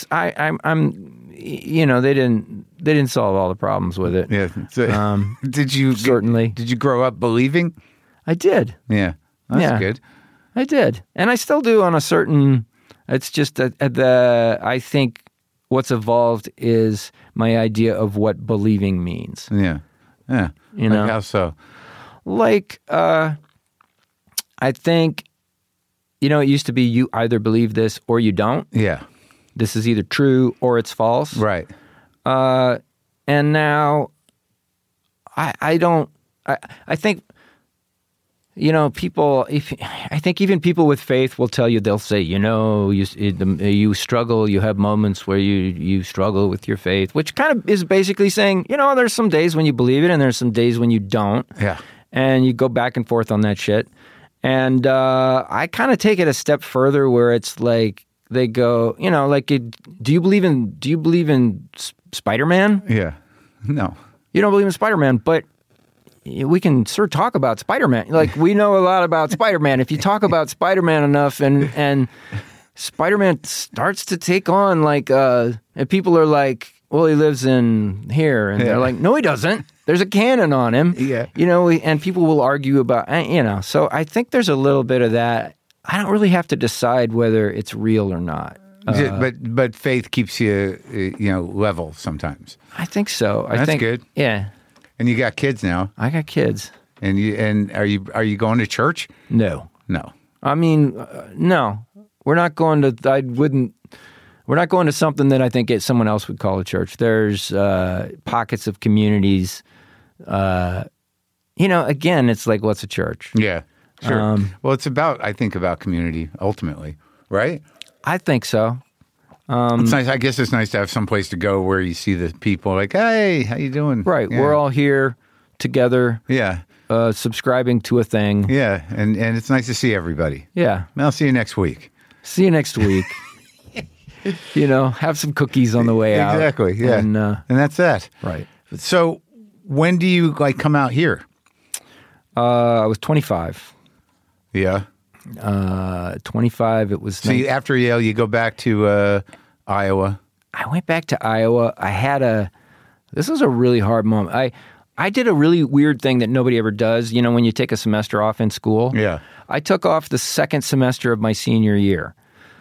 didn't solve all the problems with it. Yeah. So, did you grow up believing? I did. Yeah. That's good. I did. And I still do on a certain, it's just I think what's evolved is my idea of what believing means. Yeah. Yeah. You know? Like how so? Like, I think, it used to be you either believe this or you don't. Yeah. This is either true or it's false. Right. And now I think, people, I think even people with faith will tell you, they'll say, you struggle, you have moments where you struggle with your faith, which kind of is basically saying, there's some days when you believe it and there's some days when you don't. Yeah. And you go back and forth on that shit. And I kind of take it a step further where it's like, they go, do you believe in Spider-Man? Yeah. No. You don't believe in Spider-Man, but we can sort of talk about Spider-Man. Like, we know a lot about Spider-Man. If you talk about Spider-Man enough and Spider-Man starts to take on and people are like, well, he lives in here. And they're like, no, he doesn't. There's a cannon on him. Yeah. And people will argue about, so I think there's a little bit of that. I don't really have to decide whether it's real or not. But faith keeps you, level sometimes. I think so. That's good. Yeah. And you got kids now. I got kids. And are you going to church? No. No. I mean, no. We're not going to. We're not going to something that I think someone else would call a church. There's pockets of communities. Again, it's like, what's a church? Yeah. Sure. Well, it's about community ultimately, right? I think so. It's nice. I guess it's nice to have some place to go where you see the people like, hey, how you doing? Right. Yeah. We're all here together. Yeah. Subscribing to a thing. Yeah. And it's nice to see everybody. Yeah. I'll see you next week. See you next week. Have some cookies on the way out. Exactly. Yeah. And that's that. Right. So when do you come out here? I was 25. Yeah. 25. It was. So after Yale, you go back to Iowa. I went back to Iowa. This was a really hard moment. I did a really weird thing that nobody ever does. You know, when you take a semester off in school. Yeah. I took off the second semester of my senior year.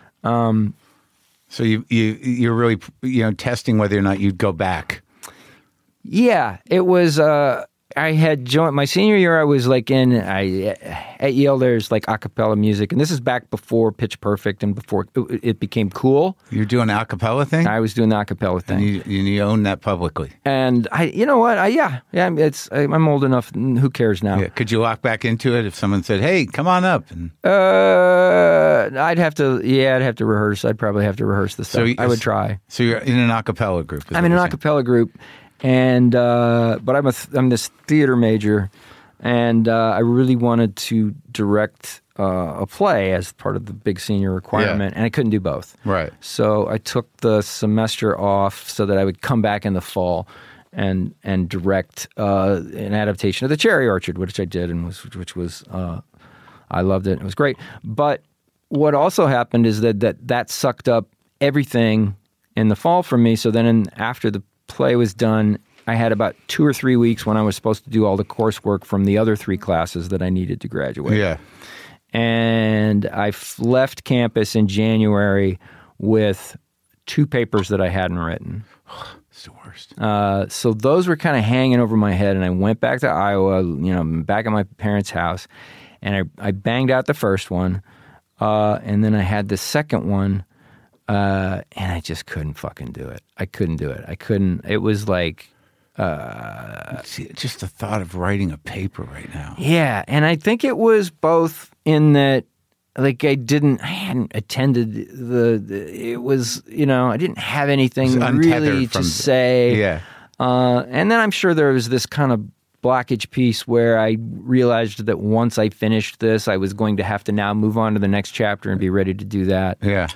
So you're really testing whether or not you'd go back. Yeah, it was. I had joined my senior year. I was like at Yale. There's like a cappella music, and this is back before Pitch Perfect and before it became cool. You're doing an a cappella thing. I was doing the a cappella thing, and you own that publicly. And you know what? I'm old enough. Who cares now? Yeah. Could you lock back into it if someone said, "Hey, come on up"? And... I'd have to rehearse. I'd probably have to rehearse the stuff. I would try. So you're in an a cappella group. I'm in an a cappella group. And but I'm this theater major, and I really wanted to direct a play as part of the big senior requirement, and I couldn't do both. Right. So I took the semester off so that I would come back in the fall and direct an adaptation of The Cherry Orchard, which I did, and which was I loved it. It was great. But what also happened is that sucked up everything in the fall for me. So then after the play was done, I had about 2 or 3 weeks when I was supposed to do all the coursework from the other 3 classes that I needed to graduate. Yeah. And I left campus in January with 2 papers that I hadn't written. It's the worst. So those were kind of hanging over my head, and I went back to Iowa, back at my parents' house, and I banged out the first one, and then I had the second one, and I just couldn't fucking do it. I couldn't do it. It was like... just the thought of writing a paper right now. Yeah, and I think it was both in that, like, I hadn't attended it was, I didn't have anything really to say. Yeah. And then I'm sure there was this kind of blockage piece where I realized that once I finished this, I was going to have to now move on to the next chapter and be ready to do that. Yeah.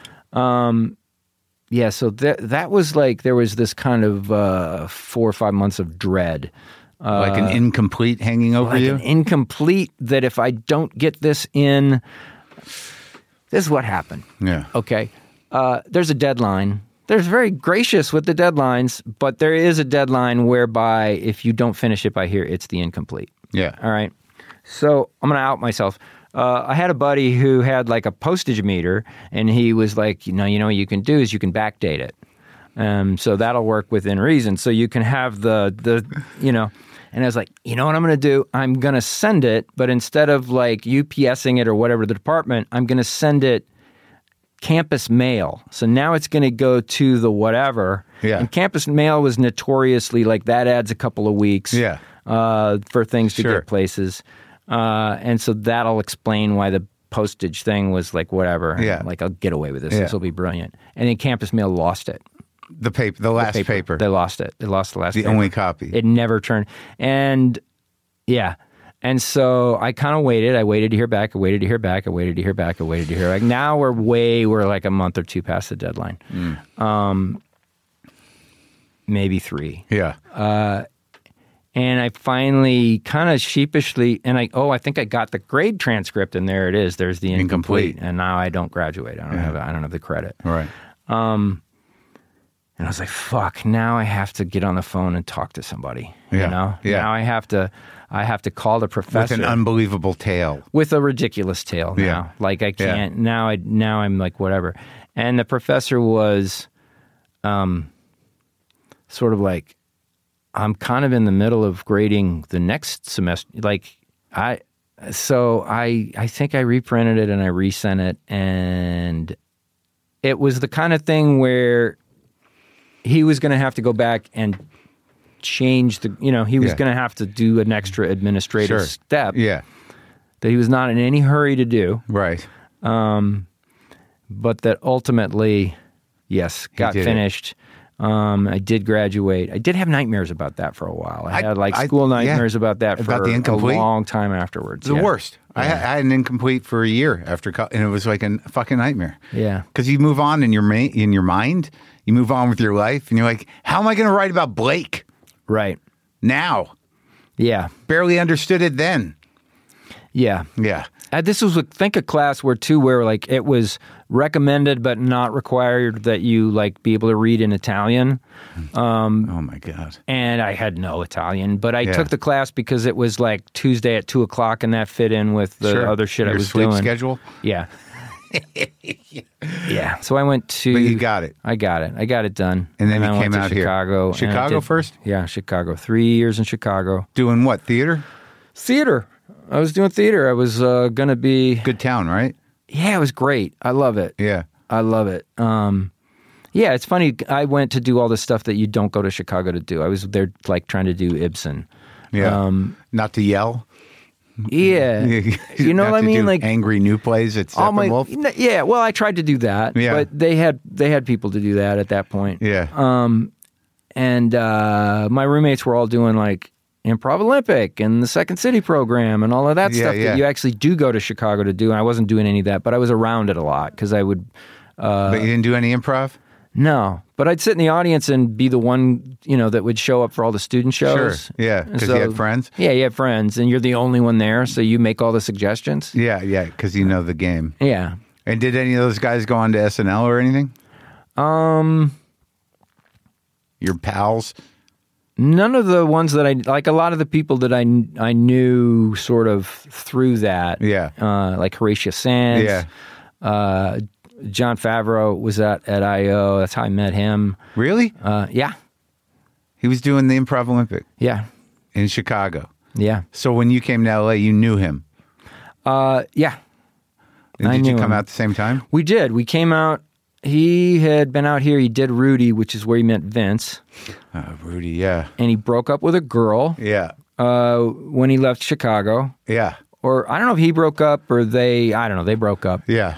Yeah, so that was like, there was this kind of 4 or 5 months of dread. Like an incomplete hanging over you? Like an incomplete, that if I don't get this in, this is what happened. Yeah. Okay. There's a deadline. There's very gracious with the deadlines, but there is a deadline whereby if you don't finish it by here, it's the incomplete. Yeah. All right. So I'm going to out myself. I had a buddy who had like a postage meter, and he was like, what you can do is you can backdate it. So that'll work within reason. So you can have and I was like, you know what I'm going to do? I'm going to send it, but instead of like UPSing it or whatever the department, I'm going to send it campus mail. So now it's going to go to the whatever. Yeah. And campus mail was notoriously like that adds a couple of weeks. Yeah. For things to Sure. get places. And so that'll explain why the postage thing was like whatever. Yeah. Like, I'll get away with this. Yeah. This will be brilliant. And then Campus Mail lost it. The last paper. They lost it. They lost the last The paper. only copy. It never turned. And yeah. And so I kind of waited. I waited to hear back. I waited to hear back. I waited to hear back. I waited to hear back. Now we're like a month or 2 past the deadline. Maybe 3. Yeah. And I finally kind of sheepishly, and I think I got the grade transcript, and there it is. There's the incomplete. And now I don't graduate. I don't have the credit. Right. And I was like, fuck, now I have to get on the phone and talk to somebody. Yeah. You know? Yeah. Now I have to call the professor. With an unbelievable tale. With a ridiculous tale now. Yeah. Like I can't, now I'm like, whatever. And the professor was sort of like, I'm kind of in the middle of grading the next semester. Like, I think I reprinted it and I resent it, and it was the kind of thing where he was going to have to go back and change he was going to have to do an extra administrative step. Yeah. That he was not in any hurry to do. Right. But that ultimately, yes, got finished. I did graduate. I did have nightmares about that for a while. I had school nightmares about that for a long time afterwards. The worst. Yeah. I had an incomplete for a year after, and it was like a fucking nightmare. Yeah. Because you move on in your mind, you move on with your life, and you're like, how am I going to write about Blake? Right. Now. Yeah. Barely understood it then. Yeah. Yeah. This was, think, a class where like it was recommended but not required that you like be able to read in Italian. Oh my God. And I had no Italian, but I took the class because it was like Tuesday at 2:00 and that fit in with the other shit Your I was sleep doing. schedule? Yeah. Yeah. So I went to... But you got it. I got it. I got it done. And then I you went came to out here. Chicago. Chicago first? Yeah, Chicago. 3 years in Chicago. Doing what? Theater? Theater. I was doing theater. I was going to be... Good town, right? Yeah, it was great. I love it. Yeah. I love it. Yeah, it's funny. I went to do all the stuff that you don't go to Chicago to do. I was there like trying to do Ibsen. Yeah. Not to yell? Yeah. You know Not what I to mean? do Like angry new plays at Steppenwolf? Yeah, well, I tried to do that, but they had people to do that at that point. Yeah. And my roommates were all doing like Improv Olympic and the Second City program and all of that stuff that you actually do go to Chicago to do. And I wasn't doing any of that, but I was around it a lot because I would. But you didn't do any improv? No, but I'd sit in the audience and be the one, that would show up for all the student shows. Sure, yeah, because you had friends? Yeah, you have friends, and you're the only one there, so you make all the suggestions. Yeah, because you know the game. Yeah. And did any of those guys go on to SNL or anything? Your pals? None of the ones that like a lot of the people that I knew sort of through that. Yeah. Like Horatio Sands. Yeah. John Favreau was at I.O. That's how I met him. Really? Yeah. He was doing the Improv Olympic Yeah. in Chicago. Yeah. So when you came to L.A., you knew him? Yeah. And did you come out at the same time? We did. We came out. He had been out here. He did Rudy, which is where he met Vince. Rudy, yeah. And he broke up with a girl. Yeah. When he left Chicago. Yeah. Or I don't know if he broke up or they broke up. Yeah.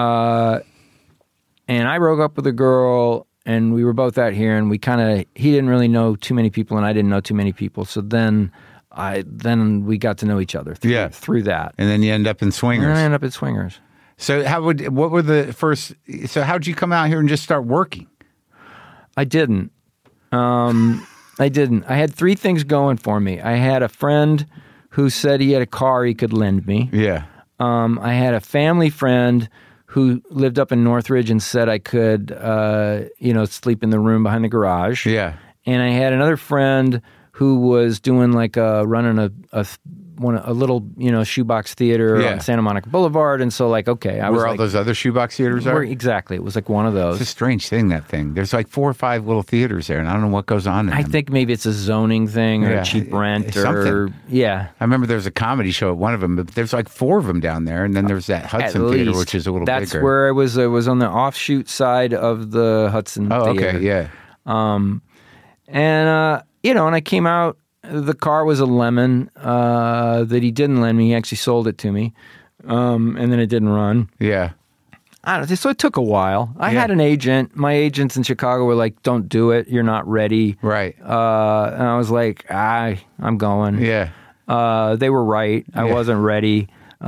And I broke up with a girl, and we were both out here, and he didn't really know too many people, and I didn't know too many people. So then we got to know each other through that. And then you end up in Swingers. And then I ended up at Swingers. So how'd you come out here and just start working? I didn't. I didn't. I had three things going for me. I had a friend who said he had a car he could lend me. Yeah. I had a family friend who lived up in Northridge and said I could, sleep in the room behind the garage. Yeah. And I had another friend who was doing like running a little, shoebox theater on Santa Monica Boulevard. And so okay. Where all those other shoebox theaters are? Exactly. It was like one of those. It's a strange thing, that thing. There's like 4 or 5 little theaters there, and I don't know what goes on in them. I think maybe it's a zoning thing or cheap rent or yeah. I remember there was a comedy show at one of them, but there's like 4 of them down there, and then there's that Hudson Theater, which is a little bigger. That's where I was. I was on the offshoot side of the Hudson Theater. Okay, yeah. And I came out. The car was a lemon that he didn't lend me. He actually sold it to me, and then it didn't run. Yeah. I don't know. So it took a while. I had an agent. My agents in Chicago were like, "Don't do it. You're not ready." Right. And I was like, I'm going. Yeah. They were right. I wasn't ready.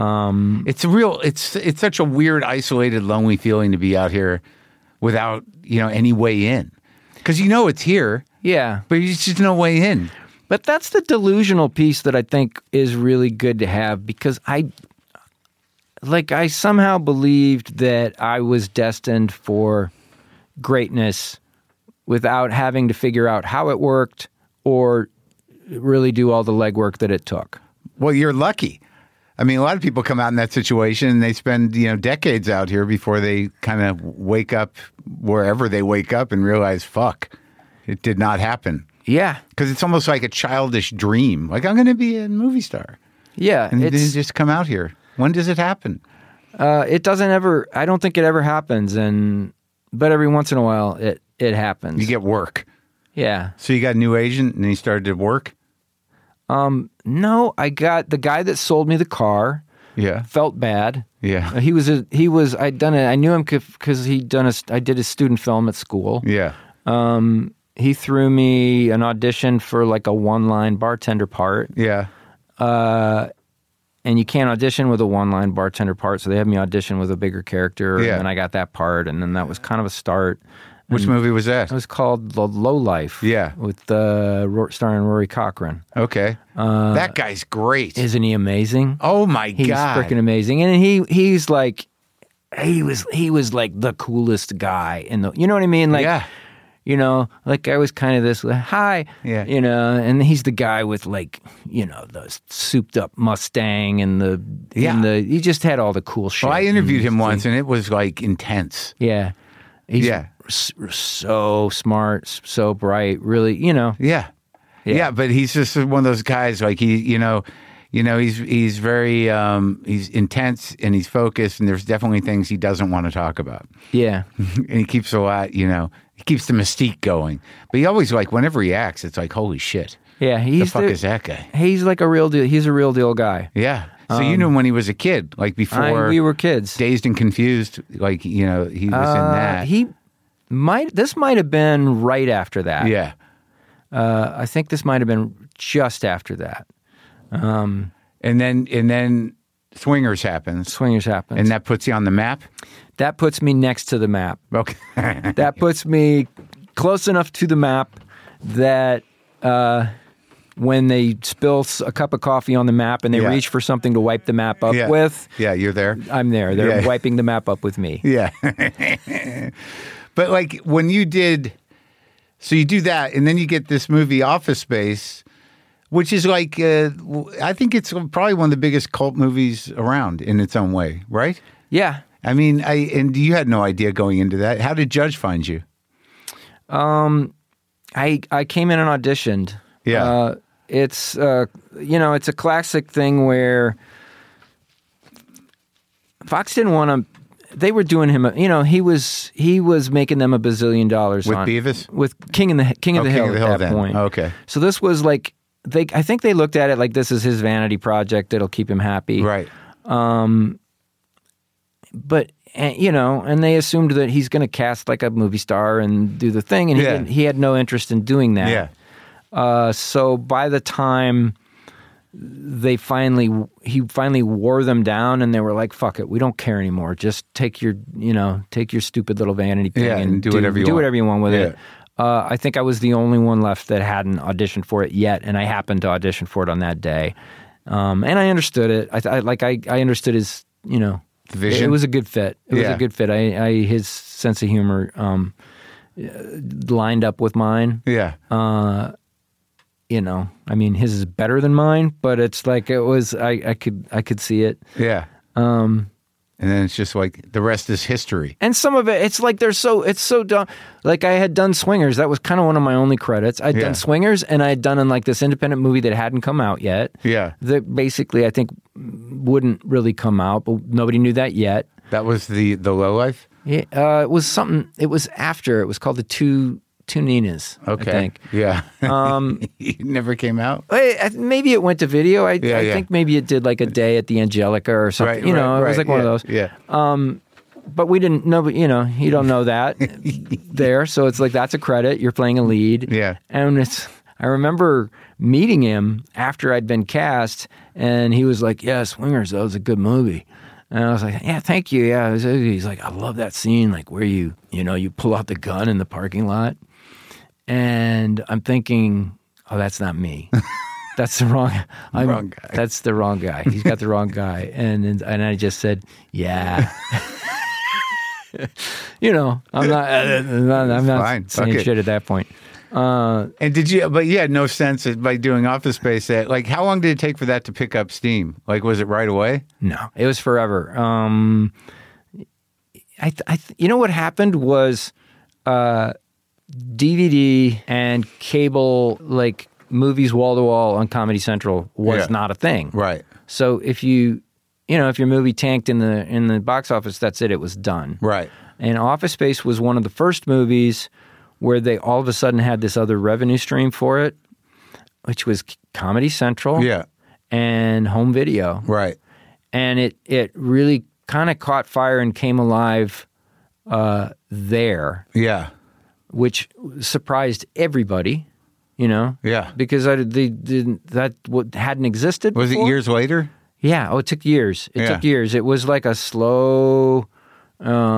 It's such a weird, isolated, lonely feeling to be out here without, any way in. Because it's here. Yeah. But there's just no way in. But that's the delusional piece that I think is really good to have, because I somehow believed that I was destined for greatness without having to figure out how it worked or really do all the legwork that it took. Well, you're lucky. I mean, a lot of people come out in that situation and they spend, decades out here before they kind of wake up wherever they wake up and realize, fuck, it did not happen. Yeah. Because it's almost like a childish dream. Like, I'm going to be a movie star. Yeah. And then just come out here. When does it happen? It doesn't ever, I don't think it ever happens. But every once in a while, it happens. You get work. Yeah. So you got a new agent and he started to work? No, I got the guy that sold me the car. Yeah. Felt bad. Yeah. I knew him because I did a student film at school. Yeah. He threw me an audition for like a one-line bartender part. Yeah. And you can't audition with a one-line bartender part, so they had me audition with a bigger character, and then I got that part, and then that was kind of a start. Which movie was that? It was called The Low Life. Yeah. With starring Rory Cochrane. Okay. That guy's great. Isn't he amazing? Oh my He's God. freaking amazing. And he's like, he was like the coolest guy in the, you know what I mean? Like, yeah. you know, like I was kind of this, hi, Yeah. you know, and he's the guy with like, you know, the souped up Mustang and he just had all the cool shit. Well, I interviewed him once and it was like intense. Yeah. He's so smart, so bright, really, you know. Yeah. Yeah, but he's just one of those guys like he's very he's intense and he's focused and there's definitely things he doesn't want to talk about. Yeah. And he keeps a lot, you know, he keeps the mystique going. But he always like whenever he acts, it's like holy shit. Yeah, The fuck is that guy? He's like a real deal. He's a real deal guy. Yeah. So you knew him when he was a kid, like before we were kids. Dazed and Confused, like you know, he was in that. This might have been right after that. Yeah. I think this might have been just after that. And then Swingers happens. Swingers happens. And that puts you on the map? That puts me next to the map. Okay. That puts me close enough to the map that when they spill a cup of coffee on the map and they reach for something to wipe the map up with. Yeah, you're there. I'm there. They're wiping the map up with me. Yeah. But like when you did, so you do that and then you get this movie Office Space, which is like, I think it's probably one of the biggest cult movies around in its own way, right? Yeah. I mean, and you had no idea going into that. How did Judge find you? I came in and auditioned. Yeah. It's it's a classic thing where Fox didn't want to. They were doing him. He was making them $1 billion with Beavis, with King of the Hill at that point. Okay. So this was like I think they looked at it like this is his vanity project that'll keep him happy. Right. But and they assumed that he's going to cast like a movie star and do the thing, and he had no interest in doing that. Yeah. So by the time he finally wore them down, and they were like, "Fuck it, we don't care anymore. Just take your stupid little vanity thing and do whatever you want with it." I think I was the only one left that hadn't auditioned for it yet, and I happened to audition for it on that day. And I understood it. I understood his, vision. It was a good fit. It was a good fit. His sense of humor lined up with mine. Yeah. I mean, his is better than mine, but it's like it was. I could see it. Yeah. And then it's just like the rest is history. And some of it, it's like it's so dumb. Like I had done Swingers. That was kind of one of my only credits. I'd done Swingers, and I had done in like this independent movie that hadn't come out yet. Yeah. That basically I think wouldn't really come out, but nobody knew that yet. That was the Low Life? Yeah. It was something. It was after. It was called the Two Ninas. Okay. I think. Yeah. It never came out? Maybe it went to video. I think maybe it did like a day at the Angelica or something. Right, it was like one of those. Yeah. But we didn't know, you don't know that there. So it's like, that's a credit. You're playing a lead. Yeah. And I remember meeting him after I'd been cast, and he was like, "Yeah, Swingers, that was a good movie." And I was like, "Yeah, thank you." Yeah. He's like, "I love that scene, like where you pull out the gun in the parking lot." And I'm thinking, "Oh, that's not me. That's the wrong guy. That's the wrong guy. He's got the wrong guy." And I just said, "Yeah." I'm not fine. saying shit at that point. And but you had no sense by doing Office Space that, like, how long did it take for that to pick up steam? Like, was it right away? No, it was forever. What happened was, DVD and cable, like movies wall to wall on Comedy Central was not a thing. Right. So if your movie tanked in the box office, that's it. It was done. Right. And Office Space was one of the first movies where they all of a sudden had this other revenue stream for it, which was Comedy Central. Yeah. And home video. Right. And it really kind of caught fire and came alive there. Yeah. Which surprised everybody, Yeah. because that hadn't existed before. Was it years later? Yeah. Oh, it took years. It took years. It was like a slow.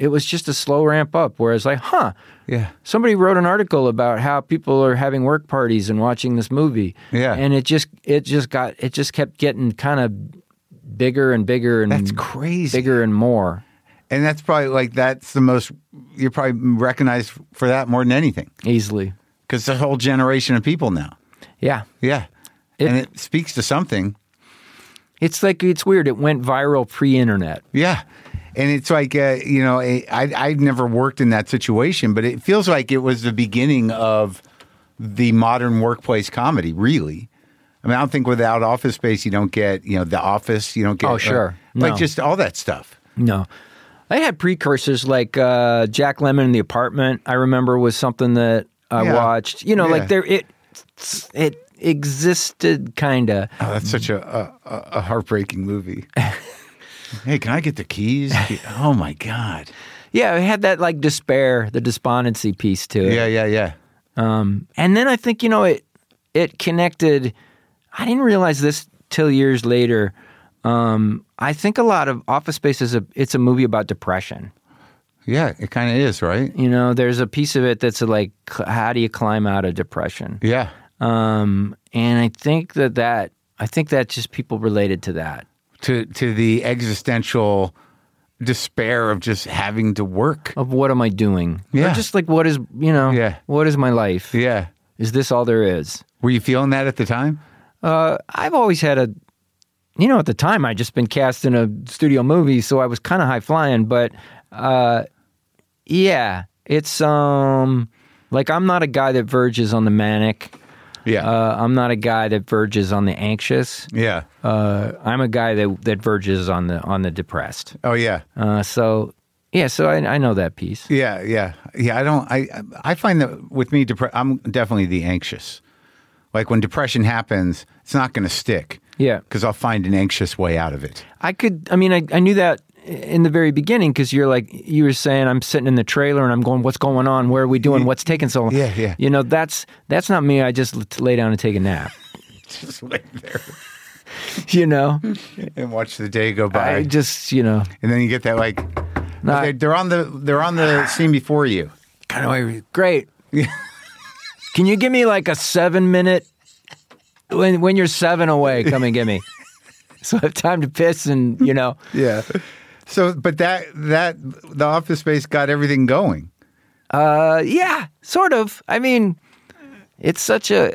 it was just a slow ramp up. Whereas like, Yeah. somebody wrote an article about how people are having work parties and watching this movie. Yeah. And it just kept getting kind of bigger and bigger and That's crazy. bigger and more. And that's probably like, that's the most, you're probably recognized for that more than anything. Easily. Because it's a whole generation of people now. Yeah. Yeah. And it speaks to something. It's like, it's weird. It went viral pre-internet. Yeah. And it's like, I've never worked in that situation, but it feels like it was the beginning of the modern workplace comedy, really. I mean, I don't think without Office Space, you don't get, The Office, you don't get. Oh, sure. Like No. just all that stuff. No. I had precursors like Jack Lemmon in The Apartment, I remember, was something that I watched. Like there it existed kind of. Oh, that's such a heartbreaking movie. Hey, can I get the keys? Oh, my God. Yeah, it had that like despair, the despondency piece to it. Yeah. And then I think, it connected. I didn't realize this till years later. I think a lot of Office Space it's a movie about depression. Yeah, it kind of is, right? There's a piece of it that's like, how do you climb out of depression? Yeah. And I think that just people related to that. To the existential despair of just having to work. Of what am I doing? Yeah. Or just like, what is, what is my life? Yeah. Is this all there is? Were you feeling that at the time? I've always had at the time I'd just been cast in a studio movie, so I was kind of high flying, but, yeah, it's, like I'm not a guy that verges on the manic. Yeah. I'm not a guy that verges on the anxious. Yeah. I'm a guy that verges on the depressed. Oh, yeah. So I know that piece. Yeah. I find that with me, I'm definitely the anxious. Like when depression happens, it's not going to stick. Yeah. Because I'll find an anxious way out of it. I knew that in the very beginning because you were saying I'm sitting in the trailer and I'm going, what's going on? Where are we doing? What's taking so long? Yeah. That's not me. I just lay down and take a nap. Just lay there. And watch the day go by. I just, And then you get that like, they're on the scene before you. Kind of great. Can you give me like a 7-minute when you're 7 away? Come and get me, so I have time to piss and Yeah. So, but that the Office Space got everything going. Yeah, sort of. I mean, it's such a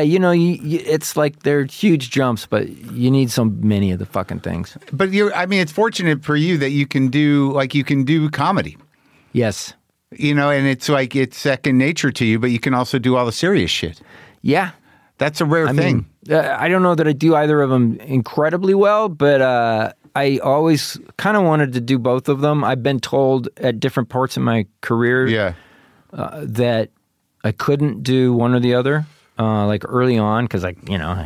it's like they're huge jumps, but you need so many of the fucking things. But it's fortunate for you that you can do comedy. Yes. And it's like it's second nature to you, but you can also do all the serious shit. Yeah. That's a rare thing. I don't know that I do either of them incredibly well, but I always kind of wanted to do both of them. I've been told at different parts of my career that I couldn't do one or the other. Like early on, because I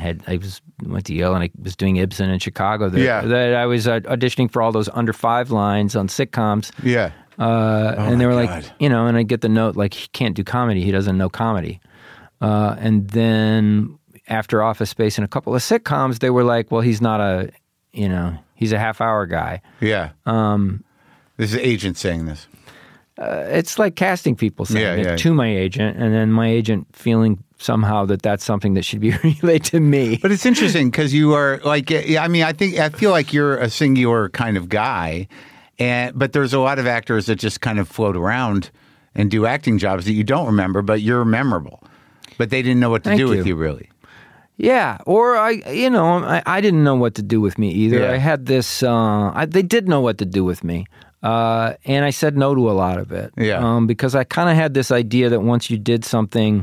went to Yale and I was doing Ibsen in Chicago. That I was auditioning for all those under 5 lines on sitcoms. Yeah. And they were like, and I get the note like he can't do comedy. He doesn't know comedy. And then after Office Space and a couple of sitcoms, they were like, well, he's not he's a half-hour guy. Yeah. This is an agent saying this. It's like casting people saying it to my agent, and then my agent feeling somehow that that's something that should be relayed to me. But it's interesting because you are like, I feel like you're a singular kind of guy, but there's a lot of actors that just kind of float around and do acting jobs that you don't remember, but you're memorable. But they didn't know what to do with you, really. Yeah, or I didn't know what to do with me either. Yeah. I had this. They did know what to do with me, and I said no to a lot of it. Yeah. Because I kind of had this idea that once you did something,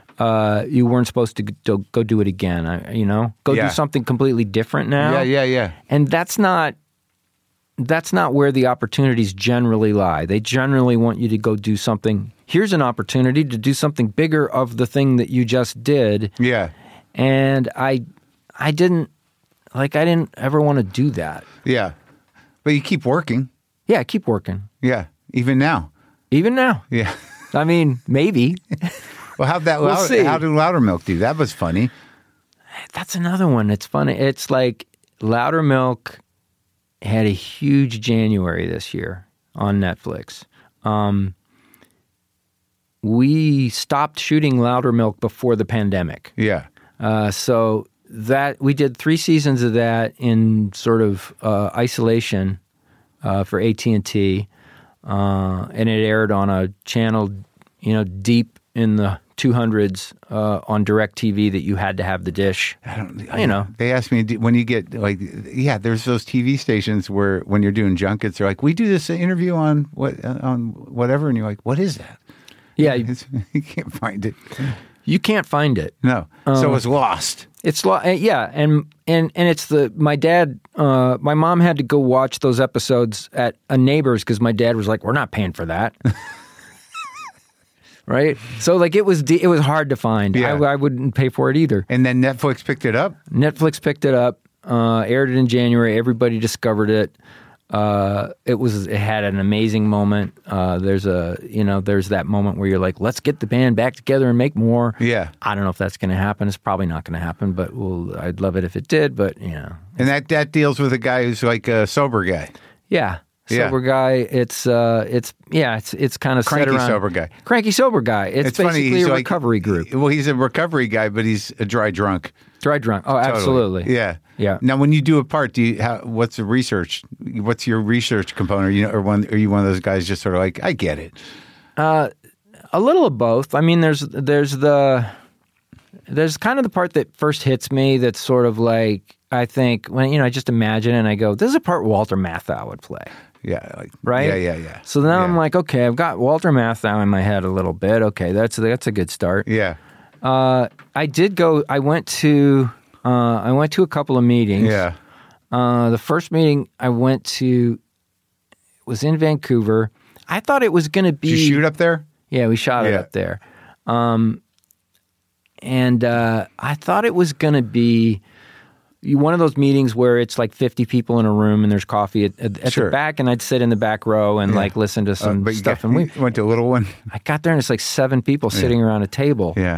you weren't supposed to go do it again. Go do something completely different now. Yeah. And that's not where the opportunities generally lie. They generally want you to go do something. Here's an opportunity to do something bigger of the thing that you just did. Yeah. And I didn't ever want to do that. Yeah. But you keep working. Yeah, I keep working. Yeah. Even now. Yeah. I mean, maybe. Well, how did Loudermilk do? That was funny. That's another one. It's funny. It's like Loudermilk had a huge January this year. on Netflix. We stopped shooting Loudermilk before the pandemic. Yeah. So that we did 3 seasons of that in sort of isolation for AT&T, and it aired on a channel, deep in the 200s on DirecTV that you had to have the dish. They asked me when you get there's those TV stations where when you're doing junkets, they're like, we do this interview on whatever, and you're like, what is that? Yeah, you can't find it. You can't find it. No, so it's lost. It's yeah, and it's my dad. My mom had to go watch those episodes at a neighbor's because my dad was like, "We're not paying for that." Right? So it was hard to find. Yeah. I wouldn't pay for it either. And then Netflix picked it up? Netflix picked it up, aired it in January. Everybody discovered it. It had an amazing moment. There's that moment where you're like, let's get the band back together and make more. Yeah. I don't know if that's going to happen. It's probably not going to happen, but I'd love it if it did, but And that deals with a guy who's like a sober guy. Yeah. Sober guy. It's kind of cranky sober guy. Cranky sober guy. It's basically funny. a recovery group. Well, he's a recovery guy, but he's a dry drunk. Dry drunk. Oh, absolutely. Totally. Yeah. Yeah. Now, when you do a part, what's the research? What's your research component? Are you one of those guys just sort of like, I get it? A little of both. I mean, there's kind of the part that first hits me that's sort of like, I think when, I just imagine and I go, this is a part Walter Matthau would play. Yeah. Right? Yeah. So then I'm like, okay, I've got Walter Matthau in my head a little bit. Okay, that's a good start. Yeah. I went to a couple of meetings. Yeah. The first meeting I went to was in Vancouver. I thought it was going to be... Did you shoot up there? Yeah, we shot it up there. And I thought it was going to be one of those meetings where it's like 50 people in a room and there's coffee at the back, and I'd sit in the back row and listen to some stuff. And we went to a little one. I got there and it's like 7 people sitting around a table. Yeah.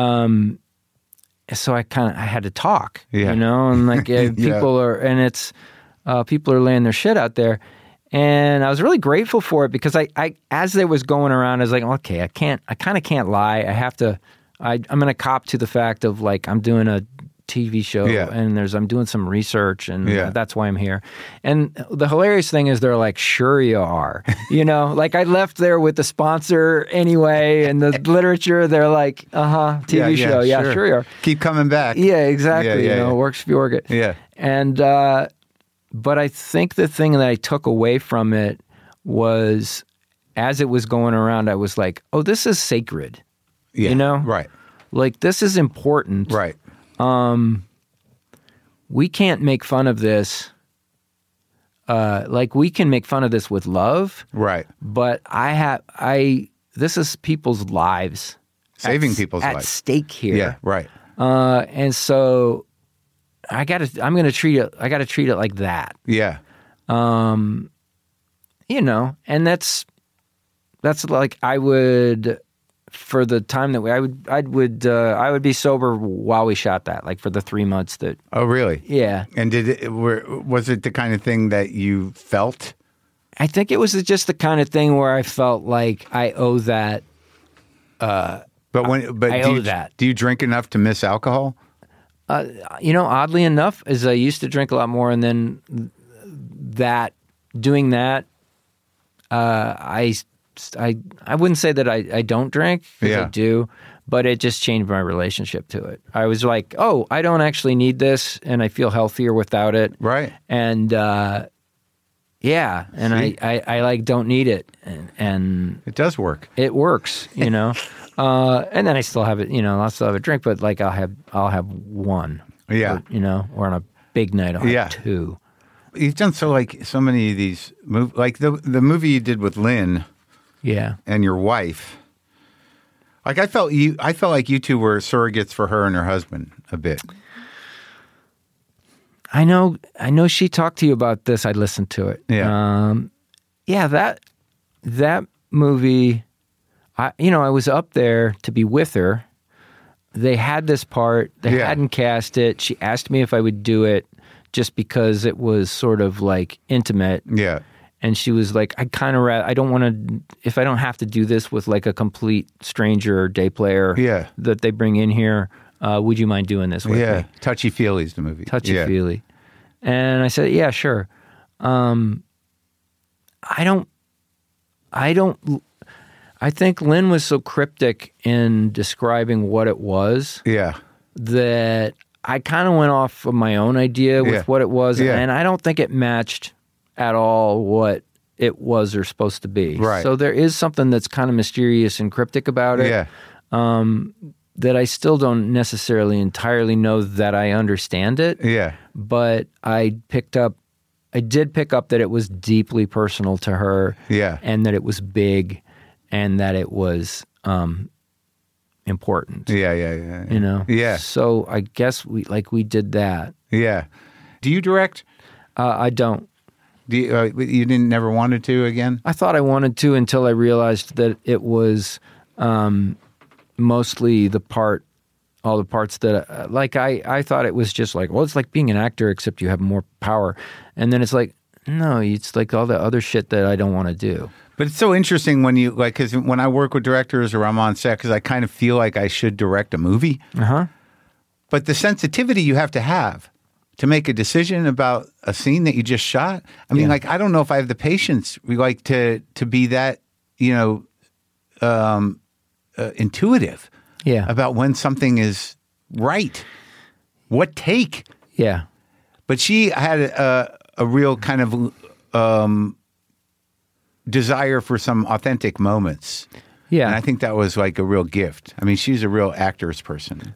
So I had to talk, yeah. And like people are laying their shit out there. And I was really grateful for it because I as it was going around, I was like, okay, I kind of can't lie. I'm going to cop to the fact of like, I'm doing a TV show and I'm doing some research and that's why I'm here. And the hilarious thing is they're like, sure you are, like I left there with the sponsor anyway and the literature. They're like, TV show. Yeah, sure you are. Keep coming back. Yeah, exactly. It works if you work it. Yeah. And, but I think the thing that I took away from it was as it was going around, I was like, oh, this is sacred. Yeah. Right. Like this is important. Right. We can't make fun of this. We can make fun of this with love. Right. But this is people's lives. Saving people's lives. At stake here. Yeah, right. And so I got to treat it like that. Yeah. And that's like I would, for the time that I would be sober while we shot that, like for the 3 months that. Oh, really? Yeah. And was it the kind of thing that you felt? I think it was just the kind of thing where I felt like I owe that. Do you drink enough to miss alcohol? Oddly enough, as I used to drink a lot more, and then doing that, I wouldn't say that I don't drink, because I do, but it just changed my relationship to it. I was like, oh, I don't actually need this, and I feel healthier without it. Right. And I like don't need it, and it does work. It works, and then I still have it, I'll still have a drink, but like I'll have one. Yeah. Or on a big night I'll have 2. You've done so many of these movies, like the movie you did with Lynn. Yeah. And your wife. Like I felt like you two were surrogates for her and her husband a bit. I know she talked to you about this. I listened to it. Yeah. That movie, I was up there to be with her. They had this part. They hadn't cast it. She asked me if I would do it just because it was sort of like intimate. Yeah. And she was like, I don't want to, if I don't have to do this with like a complete stranger or day player that they bring in here, would you mind doing this with me? Touchy-Feely's the movie. Touchy-Feely. And I said, yeah, sure. I think Lynn was so cryptic in describing what it was that I kind of went off of my own idea with what it was, and I don't think it matched at all what it was or supposed to be. Right. So there is something that's kind of mysterious and cryptic about it that I still don't necessarily entirely know that I understand it. Yeah. But I did pick up that it was deeply personal to her and that it was big and that it was important. Yeah. You know? Yeah. So I guess we did that. Yeah. Do you direct? I don't. Do you didn't never wanted to again? I thought I wanted to until I realized that it was mostly all the parts that, I thought it was just like, well, it's like being an actor except you have more power. And then it's like, no, it's like all the other shit that I don't want to do. But it's so interesting when you, like, because when I work with directors or I'm on set, because I kind of feel like I should direct a movie. But the sensitivity you have to make a decision about a scene that you just shot. I mean, like, I don't know if I have the patience, to be that, intuitive about when something is right. What take? Yeah. But she had a real kind of desire for some authentic moments. Yeah. And I think that was like a real gift. I mean, she's a real actor's person.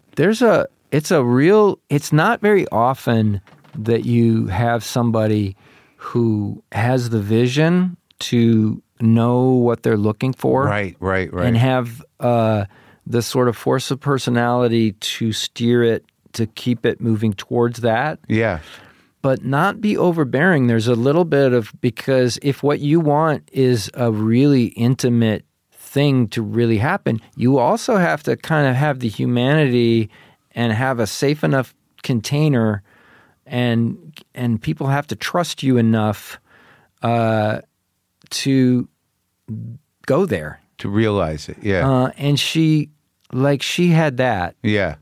It's not very often that you have somebody who has the vision to know what they're looking for. Right. And have the sort of force of personality to steer it, to keep it moving towards that. Yeah. But not be overbearing. There's a little bit of, because if what you want is a really intimate thing to really happen, you also have to kind of have the humanity and have a safe enough container, and people have to trust you enough to go there. To realize it, yeah. And she had that. Yeah.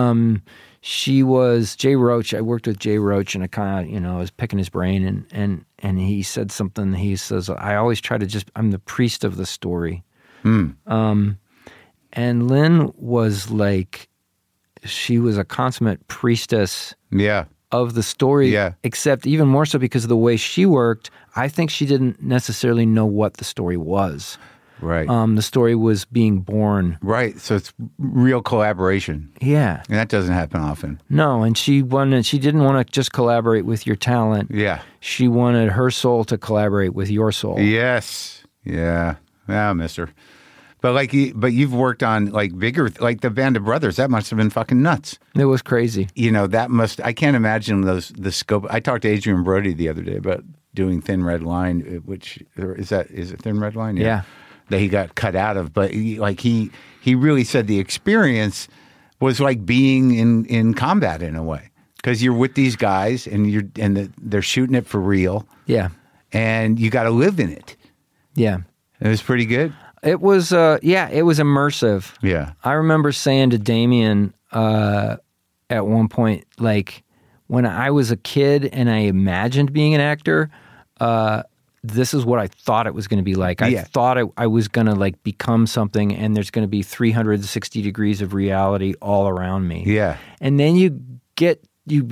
She was Jay Roach. I worked with Jay Roach, and I kind of, I was picking his brain, and he said something. He says, I always try to I'm the priest of the story. And Lynn was like, she was a consummate priestess of the story, except even more so because of the way she worked. I think she didn't necessarily know what the story was. Right. The story was being born. Right. So it's real collaboration. Yeah. And that doesn't happen often. No, and she didn't want to just collaborate with your talent. Yeah. She wanted her soul to collaborate with your soul. Yes. Yeah. Yeah, mister. But you've worked on like bigger, like the Band of Brothers. That must have been fucking nuts. It was crazy. I can't imagine the scope. I talked to Adrian Brody the other day about doing Thin Red Line, which is it Thin Red Line? Yeah. That he got cut out of, but he really said the experience was like being in combat in a way, because you're with these guys and they're shooting it for real. Yeah. And you got to live in it. Yeah. It was pretty good. It was it was immersive. Yeah. I remember saying to Damien at one point, like, when I was a kid and I imagined being an actor, this is what I thought it was going to be like. I thought I was going to like become something, and there's going to be 360 degrees of reality all around me. Yeah. And then you get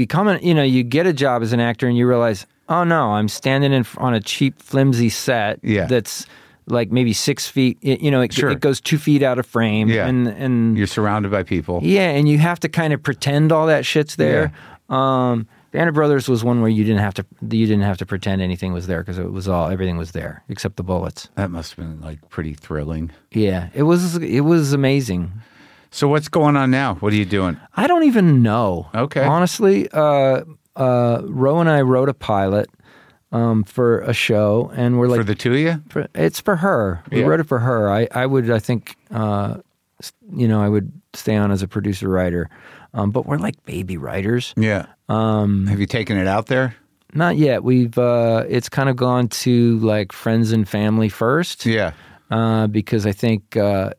a job as an actor, and you realize, oh no, I'm standing on a cheap, flimsy set that's like maybe 6 feet. It goes 2 feet out of frame. Yeah. And you're surrounded by people. Yeah, and you have to kind of pretend all that shit's there. Yeah. Band of Brothers was one where you didn't have to pretend anything was there, because everything was there except the bullets. That must have been like pretty thrilling. Yeah, it was amazing. So what's going on now? What are you doing? I don't even know. Okay. Honestly, Ro and I wrote a pilot for a show, and we're like, for the two of you? It's for her. We wrote it for her. I would stay on as a producer writer, but we're like baby writers. Yeah. Have you taken it out there? Not yet. We've it's kind of gone to like friends and family first. Yeah. Because I think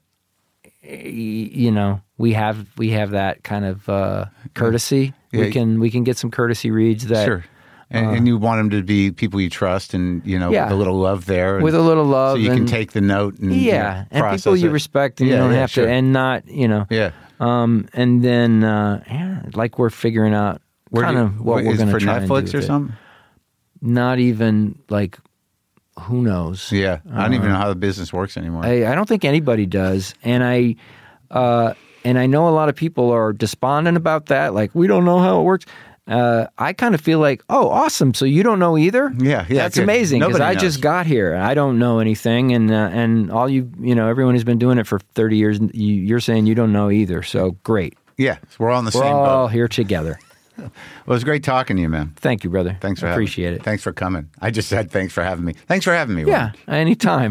you know, we have that kind of courtesy. Yeah. We can get some courtesy reads that Sure. And you want them to be people you trust, and with a little love there, and with a little love, so you can take the note and and process people you it. respect, and you don't have sure. to, and not Yeah. and then like we're figuring out kind of what we're going to try for Netflix and do or with it. something. Not even like who knows. Yeah, I don't even know how the business works anymore. I don't think anybody does, and I know a lot of people are despondent about that. Like, we don't know how it works. I kind of feel like, oh, awesome. So you don't know either? Yeah, That's good. amazing because Nobody I knows. just got here. I don't know anything, and all everyone who's been doing it for 30 years. You're saying you don't know either. So great. Yeah, so we're all in the We're same all boat. here together. Well, it was great talking to you, man. Thank you, brother. Thanks for appreciate it. Thanks for coming. I just said thanks for having me. Thanks for having me. Yeah, Warren. anytime.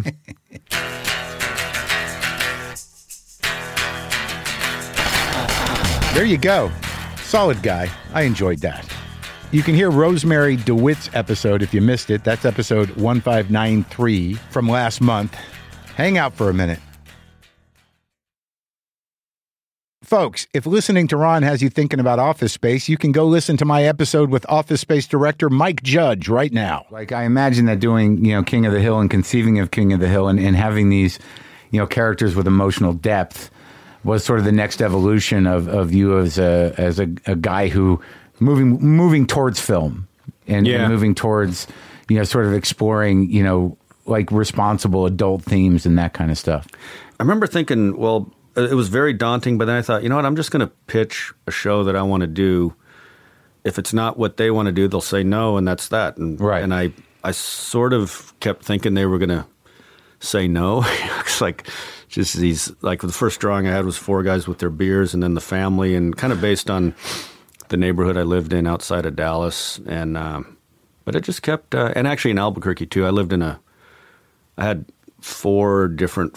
There you go. Solid guy. I enjoyed that. You can hear Rosemary DeWitt's episode if you missed it. That's episode 1593 from last month. Hang out for a minute. Folks, if listening to Ron has you thinking about Office Space, you can go listen to my episode with Office Space director Mike Judge right now. Like, I imagine that doing, King of the Hill and conceiving of King of the Hill and having these, characters with emotional depth was sort of the next evolution of you as a guy who moving towards film and moving towards, sort of exploring, like responsible adult themes and that kind of stuff. I remember thinking, well, it was very daunting, but then I thought, you know what, I'm just going to pitch a show that I want to do. If it's not what they want to do, they'll say no, and that's that. And, right. And I sort of kept thinking they were going to say no. It's like just these, like the first drawing I had was 4 guys with their beers and then the family, and kind of based on the neighborhood I lived in outside of Dallas. And but it just kept, and actually in Albuquerque too, I had 4 different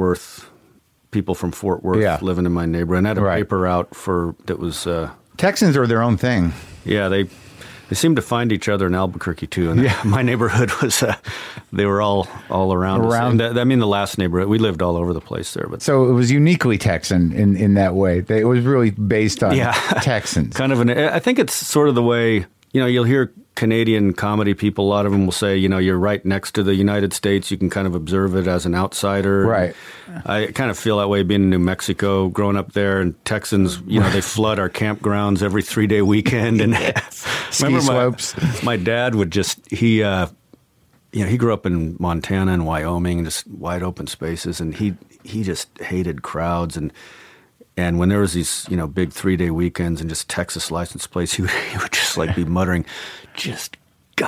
people from Fort Worth living in my neighborhood. And I had a paper out that was... Texans are their own thing. Yeah, they seem to find each other in Albuquerque too. And my neighborhood was, they were all around us. And the last neighborhood, we lived all over the place there. But so it was uniquely Texan in that way. It was really based on Texans. Kind of I think it's sort of the way, you'll hear Canadian comedy people, a lot of them will say, you're right next to the United States. You can kind of observe it as an outsider. Right. I kind of feel that way being in New Mexico, growing up there, and Texans, they flood our campgrounds every 3-day weekend. And Ski slopes. My dad would he grew up in Montana and Wyoming, just wide open spaces, and he just hated crowds. And when there was these, big 3-day weekends and just Texas license plates, he would just like be muttering, just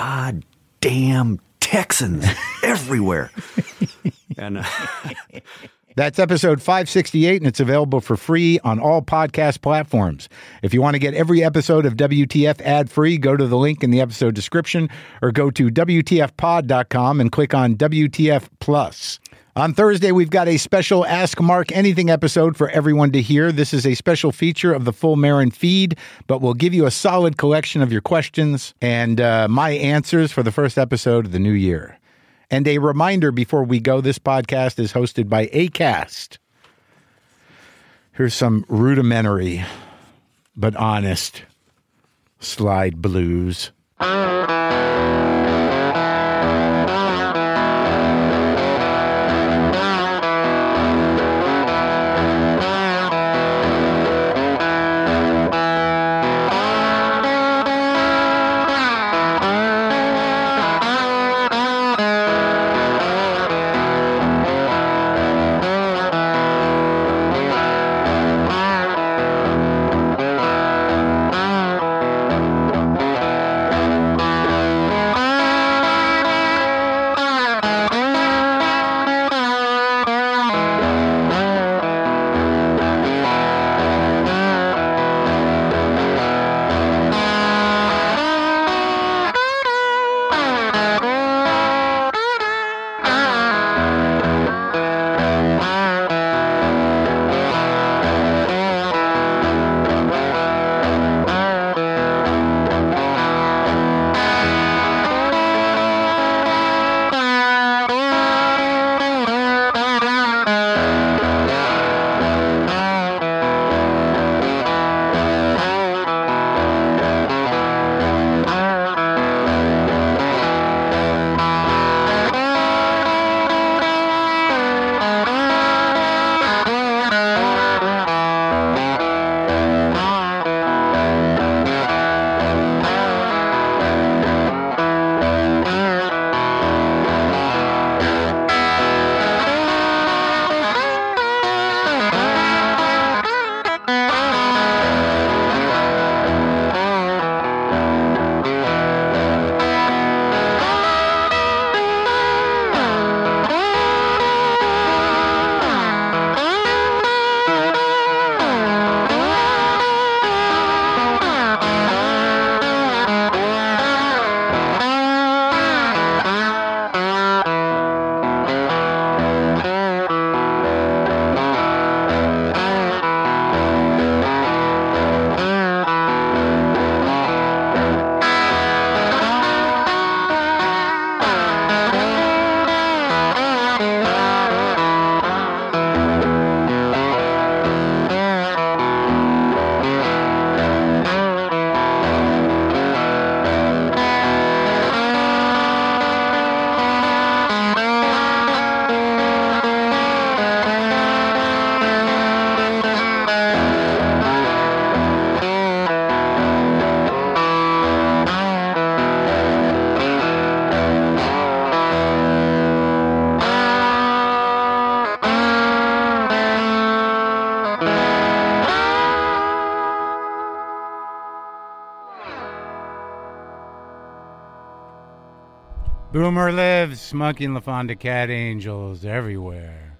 goddamn Texans everywhere. And that's episode 568, and it's available for free on all podcast platforms. If you want to get every episode of WTF ad-free, go to the link in the episode description or go to WTFpod.com and click on WTF Plus. On Thursday, we've got a special Ask Mark Anything episode for everyone to hear. This is a special feature of the full Marin feed, but we'll give you a solid collection of your questions and my answers for the first episode of the new year. And a reminder before we go, this podcast is hosted by Acast. Here's some rudimentary but honest slide blues. Boomer lives. Monkey and LaFonda Cat Angels everywhere.